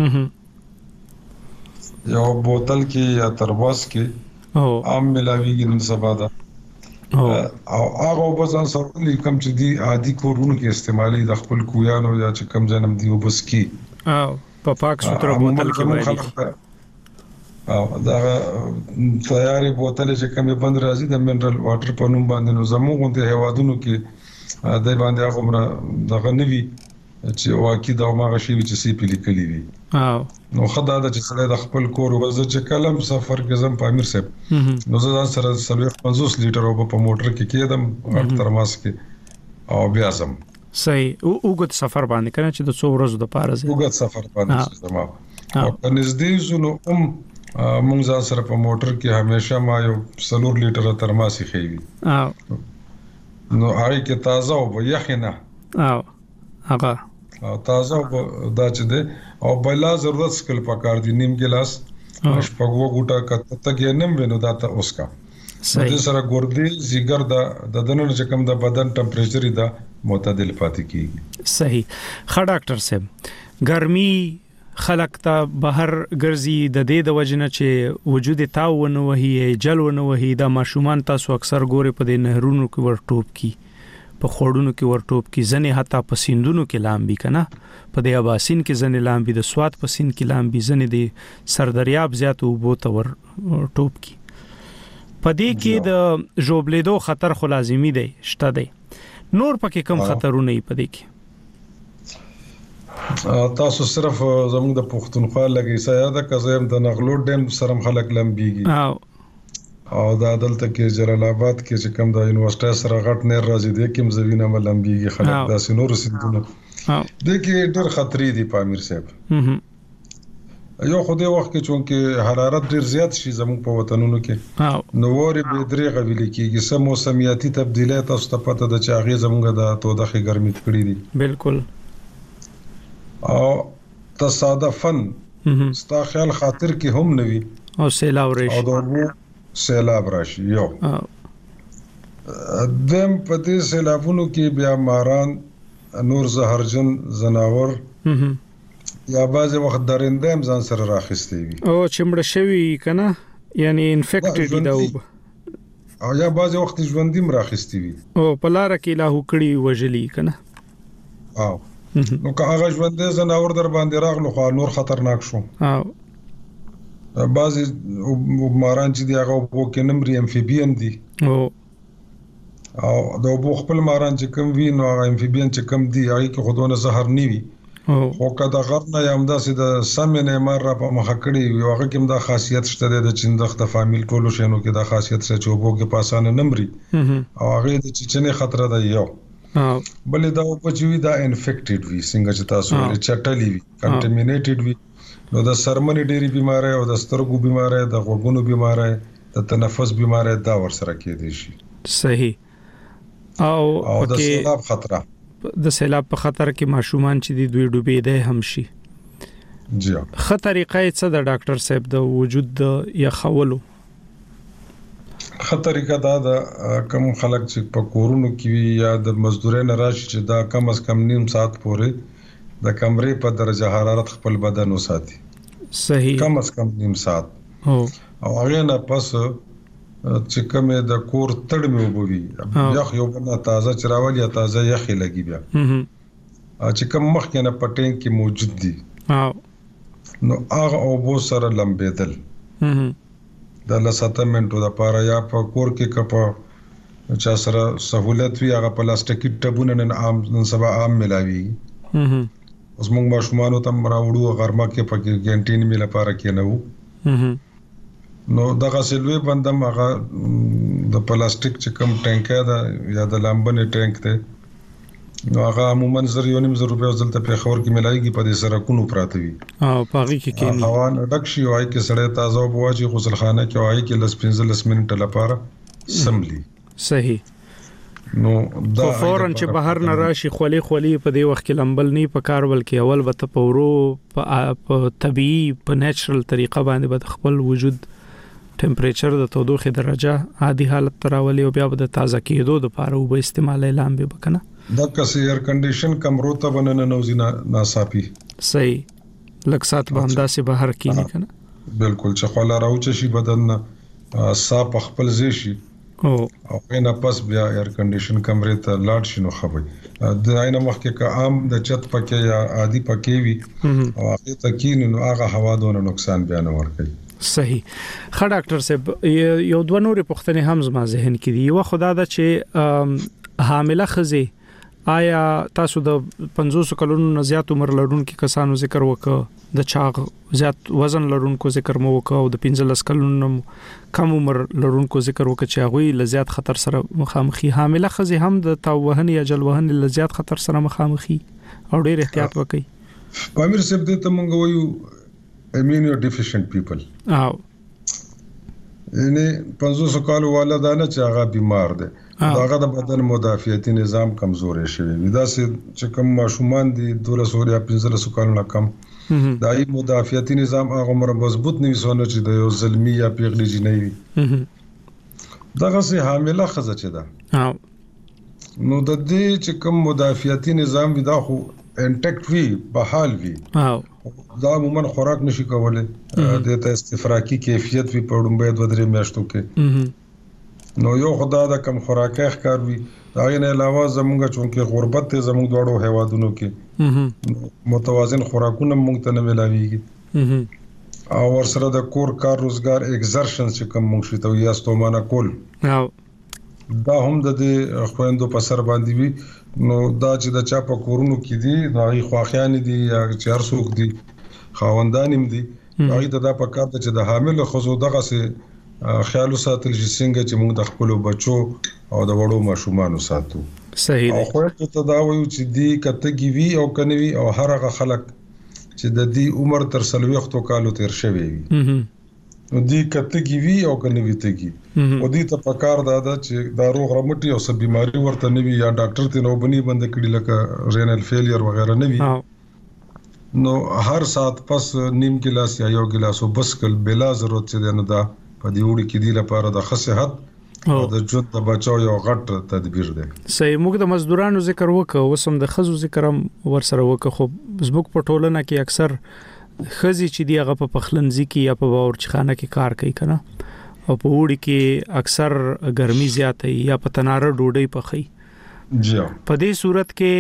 یو بوتل کې یا ترواس کې عام ملاویږي نن سبا دا او هغه وبځان سره لیکم چې دی عادي کورونو کې استعمالي د خپل کویانو یا چې کم جنم دی وبس کی په پاک سوتره بوتل کې باندې او دا تیاری بوتل چې کومه بند راځي د منرال واټر په نوم باندې نو زموږ ته هوادونو کې د باندې هغه مر دغه نوي چې واقعي دا ماغه شی چې سی پی لیکلی وي نو خدای دا چې سره د خپل کور وزه چې کلم سفر کې زم پامیر صاحب نو ځان سره 50 لیټر او په موټر کې کېدم ترماس کې او بیا زم صحیح وګت سفر باندې کنه چې د څو ورځې د پاره زه وګت سفر باندې زما او نږدې زونو مونږ ځان سره په موټر کې همیشه ما یو 3 لیټر ترماسي خېوي نو هغه کې تازه او یخنه هغه تازه دا چې ده او بلا ضرورت سکل پکار دي نیم ګلاس شپږو غوټه کته کې نیم وینو دا ته اوسکا د سره ګردې زیګر د دننه چې کوم د بدن ټمپریچر دا معتدل پاتې کیږي. صحیح. خا ډاکټر صاحب ګرمي خلق ته بهر ګرځي د دې د وجنه چې وجود تاونه وهي جلونه وهي د ماشومان تاسو اکثر ګوري په دې نهرونو کې ورټوب کی په خوړونو کې ورټوب کې ځنې حتی په سیندونو کې لامبي کنه په د اباسین کې ځنې لامبي د سواد په سیند کې لامبي ځنې د سردریاب زیات وبو ته ور ټوب کې پدې کې د جوبلیدو خطر خو لازمی دی شته دی نور پکې کم خطرونه یې پدې کې تاسو صرف زموږ د پښتونخوا لګي ساده کزم د نغلو ډیم سره خلک لمبيږي او د عدالت کې جلال آباد کې چې کوم د یونیورسيټي سره غټ نه راځي د کوم زوینه ملمبيږي خلک د سينور سندونه د کې ډېر خطرې دي پامیر صاحب یو خو دې وخت کې چونکه حرارت ډېر زیات شي زموږ په وطنونو کې نو وری به درې غویل کېږي سم موسمیاتي تبدیلات تاسو ته پته ده چې هغه زموږ د تودخه ګرمي کړې دي بالکل او تصادفاً ستا خیال خاطر کې هم نوي او سیلاب راشي او دغه سیلاب راشي یو دم په دې سیلابونو کې بیا ماران نور زهرجن زناور یا بعض وخت درنده هم ځان سره راخستي وي او چمړ شوی کنه یعنی انفیکټډ دی او یا بعض وخت ژوندیم راخستي وي او په لار کې لا هکړی وجلی کنه او نو که هغه ژوندې زناور در باندې راغلو خو نور خطرناک شو بعضی ماران چې دی هغه وو کې نمبر امفیبین دي او د وبو خپل ماران چې کم وی نو هغه امفیبین چې کم دي هغه کې خودونه زهر نیوي خو کدا غرنه یم داسې د سمنه مار را په مخ کړی وي هغه کې دا خاصیت شته د چندخ د فامیل ټولو شنو کې دا خاصیت شته چې وبو کې پاسانه نمبر او هغه د چچنه خطر ده یو بلې دا په چوي دا انفیکټډ وي څنګه چې تاسو چټلی وي کنټامینیټډ وي نو د سرمنې ډېری بیماری او د سترګو بیماری د غوږونو بیماری د تنفس بیماری دا ورسره کېدي شي صحیح او د سیلاب خطر د سیلاب په خطر کې ماشومان چې دی دوی ډوبېده هم شي جی خطرې څه د ډاکټر صاحب د وجود د یخولو خطرې دا د کم خلک چې په کورونو کې یا د مزدورانو راشي چې دا کم از کم نیم ساعت پورې د کمرې په درجه حرارت خپل بدن وساتي صحیح کم از کم نیم ساعت او هغه نه پس چې کومه د کور تړ مې وبوي یخ یو بل تازه چراول یا تازه یخي لګي بیا چې کوم مخکې نه پټین کې موجود دي نو هغه او بو سره لمبېدل د لساته منټو د پاره یا په کور کې کپا چا سره سہولت وی هغه پلاستیکي ټبونه نن عام نن سبا عام ملاوي اوس موږ ماشومان ته راوړو غرمه کې پکې کینټین می لپاره کې نه نو دغه سلوي بندم هغه د پلاستیک چې کوم ټانک دا یا د لامبنې ټانک ته نو هغه عموما زر یو نیم زر روپیا ځلته په خور کې ملایږي په دې سره کونو پراته وي او پاغي کې کېنی هوا ډک شي وای کې سړی تازه بواجی غسلخانه کې وای کې لس 15 منټه لپاره سملی صحیح نو دا فورن چې بهر نه راشي خولي په دې وخت کې لمبل نه په کارول کې اول به ته پورو په طبيعي په نیچرل طریقه باندې به خپل وجود ټمپریچر د تودوخه درجه عادي حالت تراولي او بیا به د تازه کېدو د لپاره وب استعمال اعلان به وکنه دا کسي ایر کنډیشن کمرو ته بننه نوزینا ناصافي صحیح لکسات باندې سه بهر کینی کنه بالکل چې خلا راوچ شي بدن صاف خپل زی شي او نه پس بیا ایر کنډیشن کمرې ته لاړ شي نو خبري د عینه مخکې کا عام د چت پکې یا عادي پکې وي او هغه تکین نو هغه هوا دونه نقصان بیان ورکړي صحیح خا ډاکټر صاحب یو دوه نورې پوښتنې هم زما ذهن کې دي یو خدای دا چې حامله خزي آیا تاسو د 500 کلونو زیات عمر لرونکو کسانو ذکر وکړه د چاغ زیات وزن لرونکو ذکر مو وکړه او د 15 کلونو کم عمر لرونکو ذکر وکړه چې هغه لزیات خطر سره مخامخي حامله خزي هم د تاوهن یا جلوهن لزیات خطر سره مخامخي او ډېر احتیاط وکړي پامیر صاحب دې ته مونږ وایو immunodeficient people او یعنی 500 کال والدانه چې هغه بیمار دي هغه د بدن مدافعتي نظام کمزوري شوی دا چې کوم ماشومان دي 12 یا 15 کالونو کم دا ای مدافعتي نظام هغه مر مضبوط نه وسونه چې د یو زلمی یا پیغلی جنوي دغه سه حامله خزه چې دا نو د دې چې کوم مدافعتي نظام وي دا خو انټیکټ وي بحال وي دا عموما خوراک نشي کولای د ته استفراقي کیفیت وی په ډومبه د درې میاشتو کې نو یو خدای دا کم خوراکه ښکار وي دا نه علاوه زمونږ چونکه غربت ته زمونږ دوړو هوادونو کې متوازن خوراکونه مونږ ته نه ملاويږي او ورسره د کور کار روزګار ایگزرشن چې کوم مونږ شته یا ستومانه کول دا هم د خويندو په سر باندې وي نو دا چې د چا په کورونو کې دي دا خواخیان دي یا چار څوک دي خاوندانم دي هغه دا په کار چې د حامل خزو دغه سه خیال ساتل چې څنګه چې موږ د خپل بچو او د وړو ماشومان ساتو صحیح دی خو ته دا وایو چې دی کتهږي وی او کنوي او هرغه خلک چې د دې عمر تر 40 کالو تیر شوی وي نو دی کتهږي وی او کنوي تهږي او دې ته په کار دا چې دا روغ رمټي او سب بيماري ورته نوي یا ډاکټر ته نو بني بند کړي لکه رینل فیلیر وغیرہ نوي نو هر سات پس نیم ګلاس یا یو ګلاس وبس کل بلا ضرورت چې نه دا په دې وړي کې دی لپاره د صحت او د ژوند د بچاو یو غټ تدبیر دی صحیح موږ د مزدورانو ذکر وکړو وسم د خزو ذکر هم ورسره وکړو خو زموږ په ټولنه کې اکثر خزي چې دی هغه په پخلنځي کې یا په باورچخانه کې کار کوي کنه او په وړي کې اکثر ګرمي زیاته یا په تناره ډوډۍ پخې جی په دې صورت کې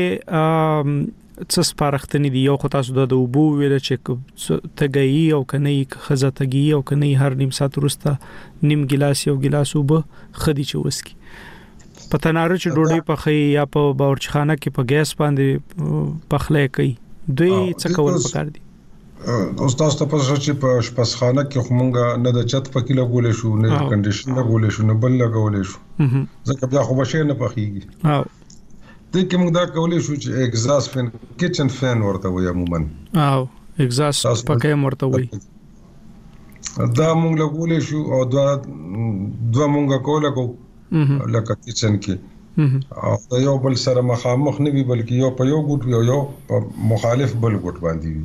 څه سپارښتنې دي یو خو تاسو د اوبو ویل چې تګي او کني خزه تګي او کني هر نیم ساعت وروسته نیم ګلاس یو ګلاس وب خدي چې وسکي په تناره چې ډوډۍ پخې یا په باورچخانه کې په ګیس باندې پخلې کوي دوی څه کول پکار دي استاد تاسو چې په شپسخانه کې همغه نه د چت پکې لګولې شو نه کنډیشن لګولې شو نه بل لګولې شو ځکه بیا خو بشه نه پخېږي دې کې موږ دا کولای شو چې ایگزاست فین کچن فین ورته وي عموما او ایگزاست پکې مرته وي دا موږ لګولې شو او دوه موږ کوله لکه کچن کې او یو بل سره مخامخ نه وي بلکې یو په یو ګوټ یو په مخالف بل ګوټ باندې وي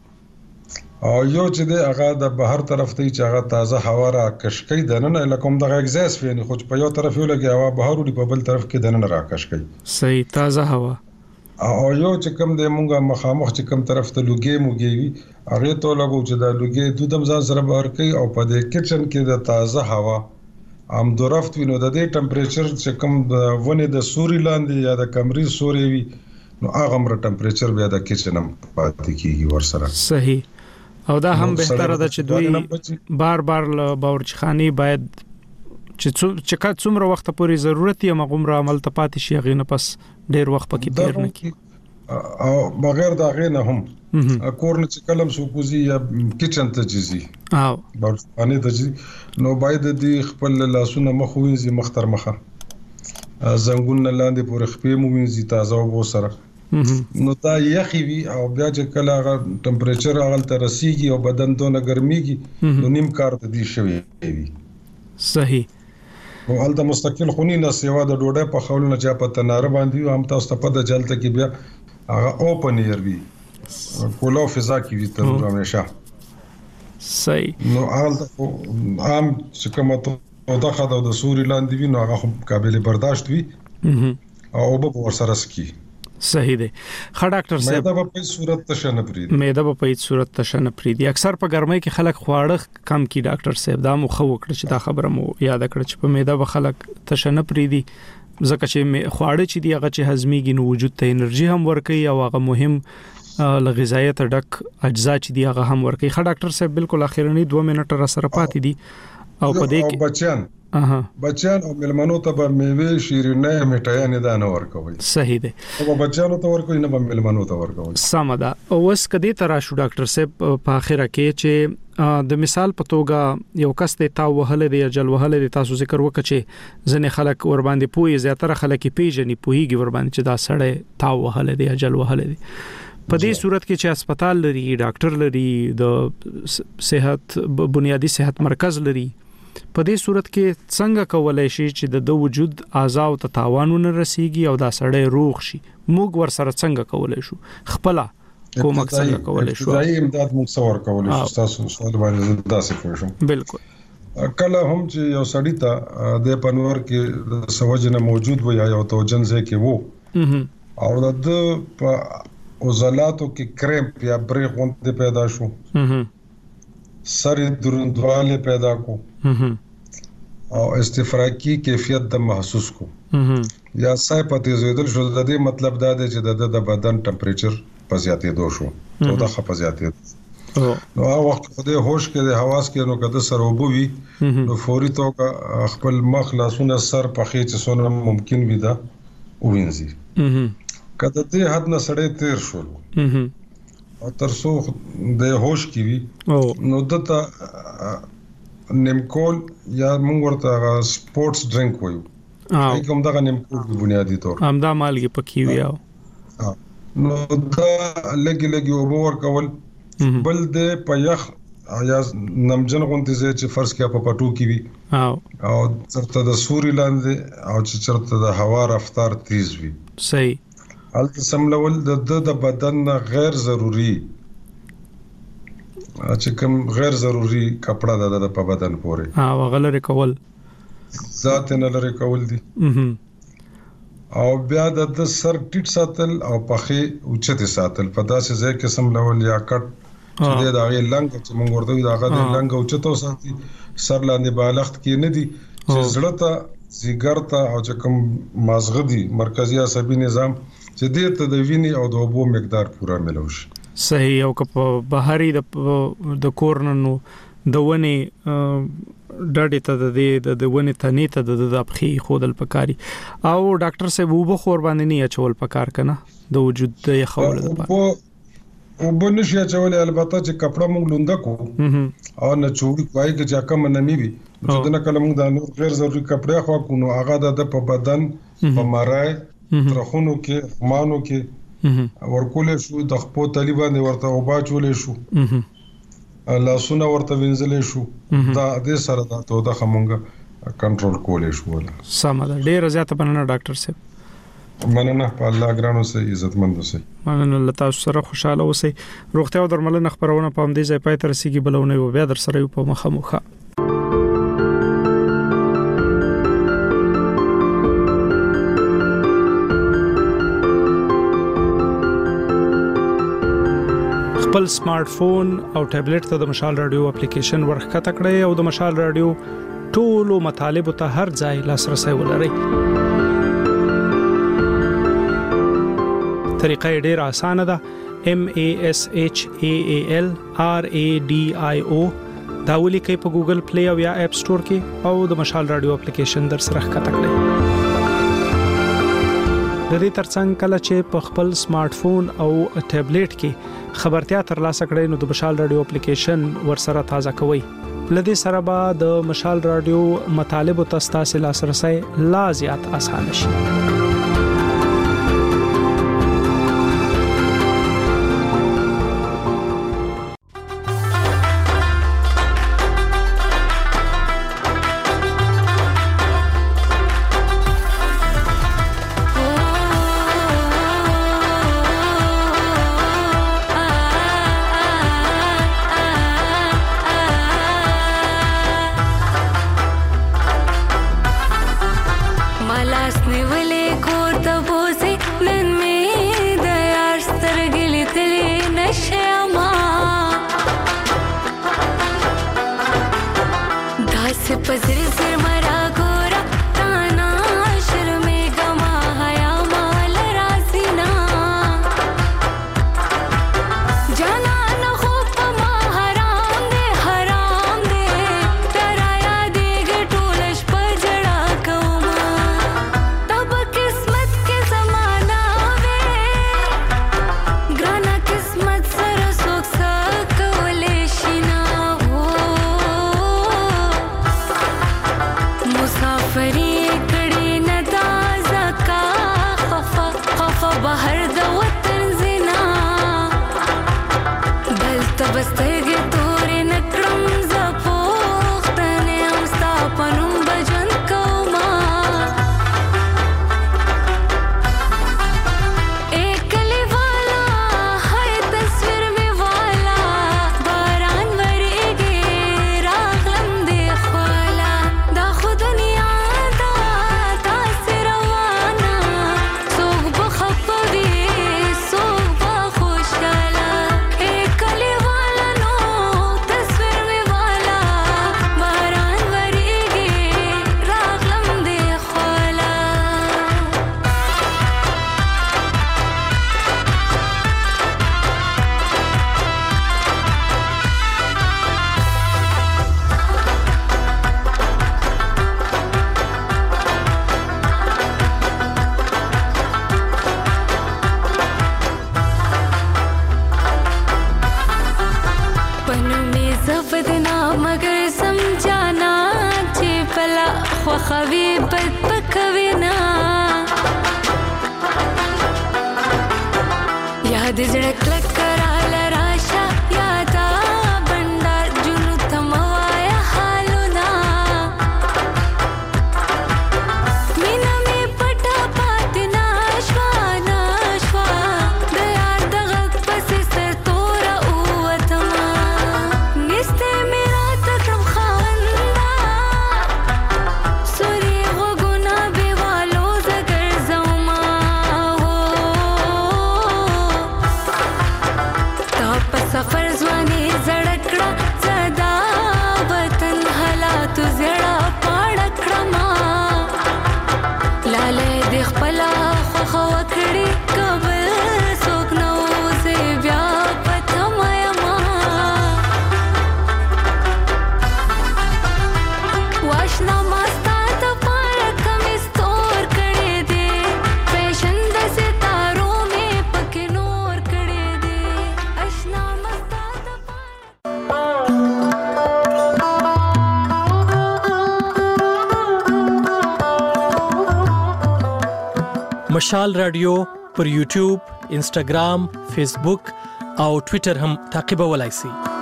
او یو چې د هغه د بهر طرف ته چې هغه تازه هوا را کشکې دنه لکه د ایگزاست فین خو په یو طرف یو لګي هوا بهر وړي په بل طرف کې دنه را کشکې صحیح تازه هوا او یو چې کوم د مونږه مخامخ چې کوم طرف ته لوګي موګي وي هغه ته لګو چې دا لوګي دودم ځان سره بهر کوي او په دې کچن کې د تازه هوا ام درفت وینو د دې ټمپریچر چې کوم د ونه د سوري لاندې یا د کمرې سوري وي نو هغه مر ټمپریچر بیا د کچن پاتې کیږي ورسره صحیح او دا هم بهتره ده چې دوی بار باورچخانه باید چې کا څومره وخت پورې ضرورت یې مغمره عمل ته پاتې شي غینه پس ډیر وخت پکې تیر نه کی او بغیر دا غینه هم کورن چې کلم سو کوزي یا کچن ته جزي او باورچخانه ته جزي نو باید د خپل لاسونه مخوينځي مختر مخه زنګون لاندې پورې خپې مو وینځي تازه او سره نو دا یخي وي او بیا چې کله هغه ټمپریچر هغه ته رسیږي او بدن دونه ګرميږي نو نیم کار ته دی شوی وي صحیح او الته مستقل خونی نه سیوا د ډوډۍ په خول نه چا په تناره باندې هم تاسو ته پته چلته کې بیا هغه اوپن ایر وي کولا فضا کې وي ته همیشه صحیح نو الته عام چې کومه دغه د سوري لاندې وي نو هغه قابل برداشت وي او به ورسره سکی صحیح دی خا ډاکټر صاحب مېده په صورت تشنه پریدي اکثر په ګرمۍ کې خلک خواړه کم کی ډاکټر صاحب دا مو خو وکړه چې دا خبره مو یاد کړ چې په مېده به خلک تشنه پریدي ځکه چې خواړه چې دی هغه چې هضميږي نو وجود ته انرژي هم ورکوي او هغه مهم لغذایت ډک اجزا چې دی هغه هم ورکوي خا ډاکټر صاحب بالکل اخیرنی 2 منټه را سره پاتې دي او په دې کې بچان او ملمنو ته به میوه شیرینه میټای نه دانه ورکوي صحیح دی او بچانو ته ورکوي نه به ملمنو ته ورکوي سم ده اوس کدي ترا شو ډاکټر صاحب په اخره کې چې د مثال په توګه یو کس ته تا وهله دی جل وهله دی تاسو ذکر وکړي چې ځنه خلک ور باندې پوي زیاتره خلک پیژني پويږي ور باندې چې دا سړی تا وهله دی جل وهله دی په دې صورت کې چې هسپتال لري ډاکټر لري د صحت بنیادی صحت مرکز لري په دې صورت کې څنګه کولای شي چې د وجود اعضاء او تاوانونه رسیږي او دا سړی روغ شي موږ ور سره څنګه کولای شو خپل کومک څنګه کولای شو ځای امداد موږ څور کولای شو تاسو سوال باندې داسې کوم بالکل کله هم چې یو سړی ته د پنور کې سوجنه موجود وي یا توجن ځای کې وو او د عضلاتو کې کرمپ یا بریغ غونډه پیدا شو سر دروندواله پیدا کو او استفراقی کیفیت د محسوس کو یا سای پته زیدل شو د دې مطلب دا دی چې د بدن ټمپریچر په زیاتېدو شو تو د خپ زیاتېدو نو هغه وخت خدای هوش کې د حواس کې نو کده سره وبوي نو فوري توګه خپل مخ لاسونه سر په خې چې سونه ممکن وي دا وینځي کده دې حد نه سړې تیر شو او ترسو د هوش کې وي نو دته نیمکول یا موږ ورته سپورتس ډرینک وایو کوم دا نیمکول په بنیادی تور همدا مالګي پکې ویاو نو دا لګي اوبور کول بل د پيخ یا نمجن غونډې چې فرض کې په پټو کې وي او چرته د سوري لاندې او چې چرته د هوا رفتار تیز وي صحیح الته سملول د بدن غیر ضروري چې کوم غیر ضروري کپڑا د په بدن پورې غلره کول ذات نه لري کول دي او بیا د سر ټیټ ساتل او پخې اوچته ساتل په داسې ځای کې سملول یا کټ چې دا غي لنګ چې موږ ورته دا غد لنګ اوچته ساتي سر لاندې بالښت کې نه دي چې زړه ته زیګر ته او چې کوم مازغه دي مرکزی عصبي نظام چې دې ته د وینې او د اوبو مقدار پورا ملوش صحیح او که بهاري د کورننو د ونی ډډې ته د ونی تنې ته د ابخي خودل پکاري او ډاکټر صاحب وبو خور باندې نه چول پکار کنه د وجود د خول لپاره او بنشي چول البته چې کپڑا موږ لوندا کو او نه چوي کوي چې کم نه نیوي چې دنه کله موږ د نور غیر ضروري کپڑا خو کو نو هغه د په بدن په مرای ترخونو کې مانو کې ورکول شو د خپل طالبان ورته او باچولې شو لاسونه ورته وینځلې شو دا د سره د تو د خمونګه کنټرول کولې شو ولا سمه ډېر زیاته بننه ډاکټر صاحب مننه په الله ګرانو سه عزتمند اوسئ مننه الله تاسو سره خوشاله اوسئ روغتیا او درملنه خبرونه په همدې ځای پای ته رسیدي بلونه و بیا در سره په مخه خپل سمارټ فون او ټابلیټ ته د مشال رادیو اپلیکیشن ورخکته کړئ او د مشال رادیو ټولو مطالب ته هر ځای لاسرسي ولرئ. طریقه ډیره اسانه ده. MASHAALRADIO دا ولیکئ په ګوګل پلی او یا اپ سٹور کې او د مشال رادیو اپلیکیشن در سره ښکته کړئ. د دې ترڅنګ کله چې په خپل سمارټ فون او ټابلیټ کې خبرتیا ترلاسه کړئ نو د مشال رادیو اپلیکیشن ورسره تازه کوئ. لدې سره به د مشال رادیو مطالب او تاسو لاسرسي لا زیات آسان شي. No خوي بد پکوي نا یاد زړه کلک کرال راشه یادا بندار جنو تموایا حالنا مینا می پټا پاتنا شوانا شوا د یار دغه پس سر تور اوتما نسته میرا تکم خواندا سوري غوګنا بیوالو زګر زوما سفر ځواني زړکړه زدا وطن حالات زړه پاړکړه ما لاله د خپل خو وکړي قبل څوک نو زه بیا پته ما واشنا مستا ته پاره کم استور کړي دي فیشن د ستارو می پکې نور کړي دي اشنا مشال رادیو پر یوټیوب، انسټاګرام، فیسبوک او ټوئیټر هم تعقیبولای شئ.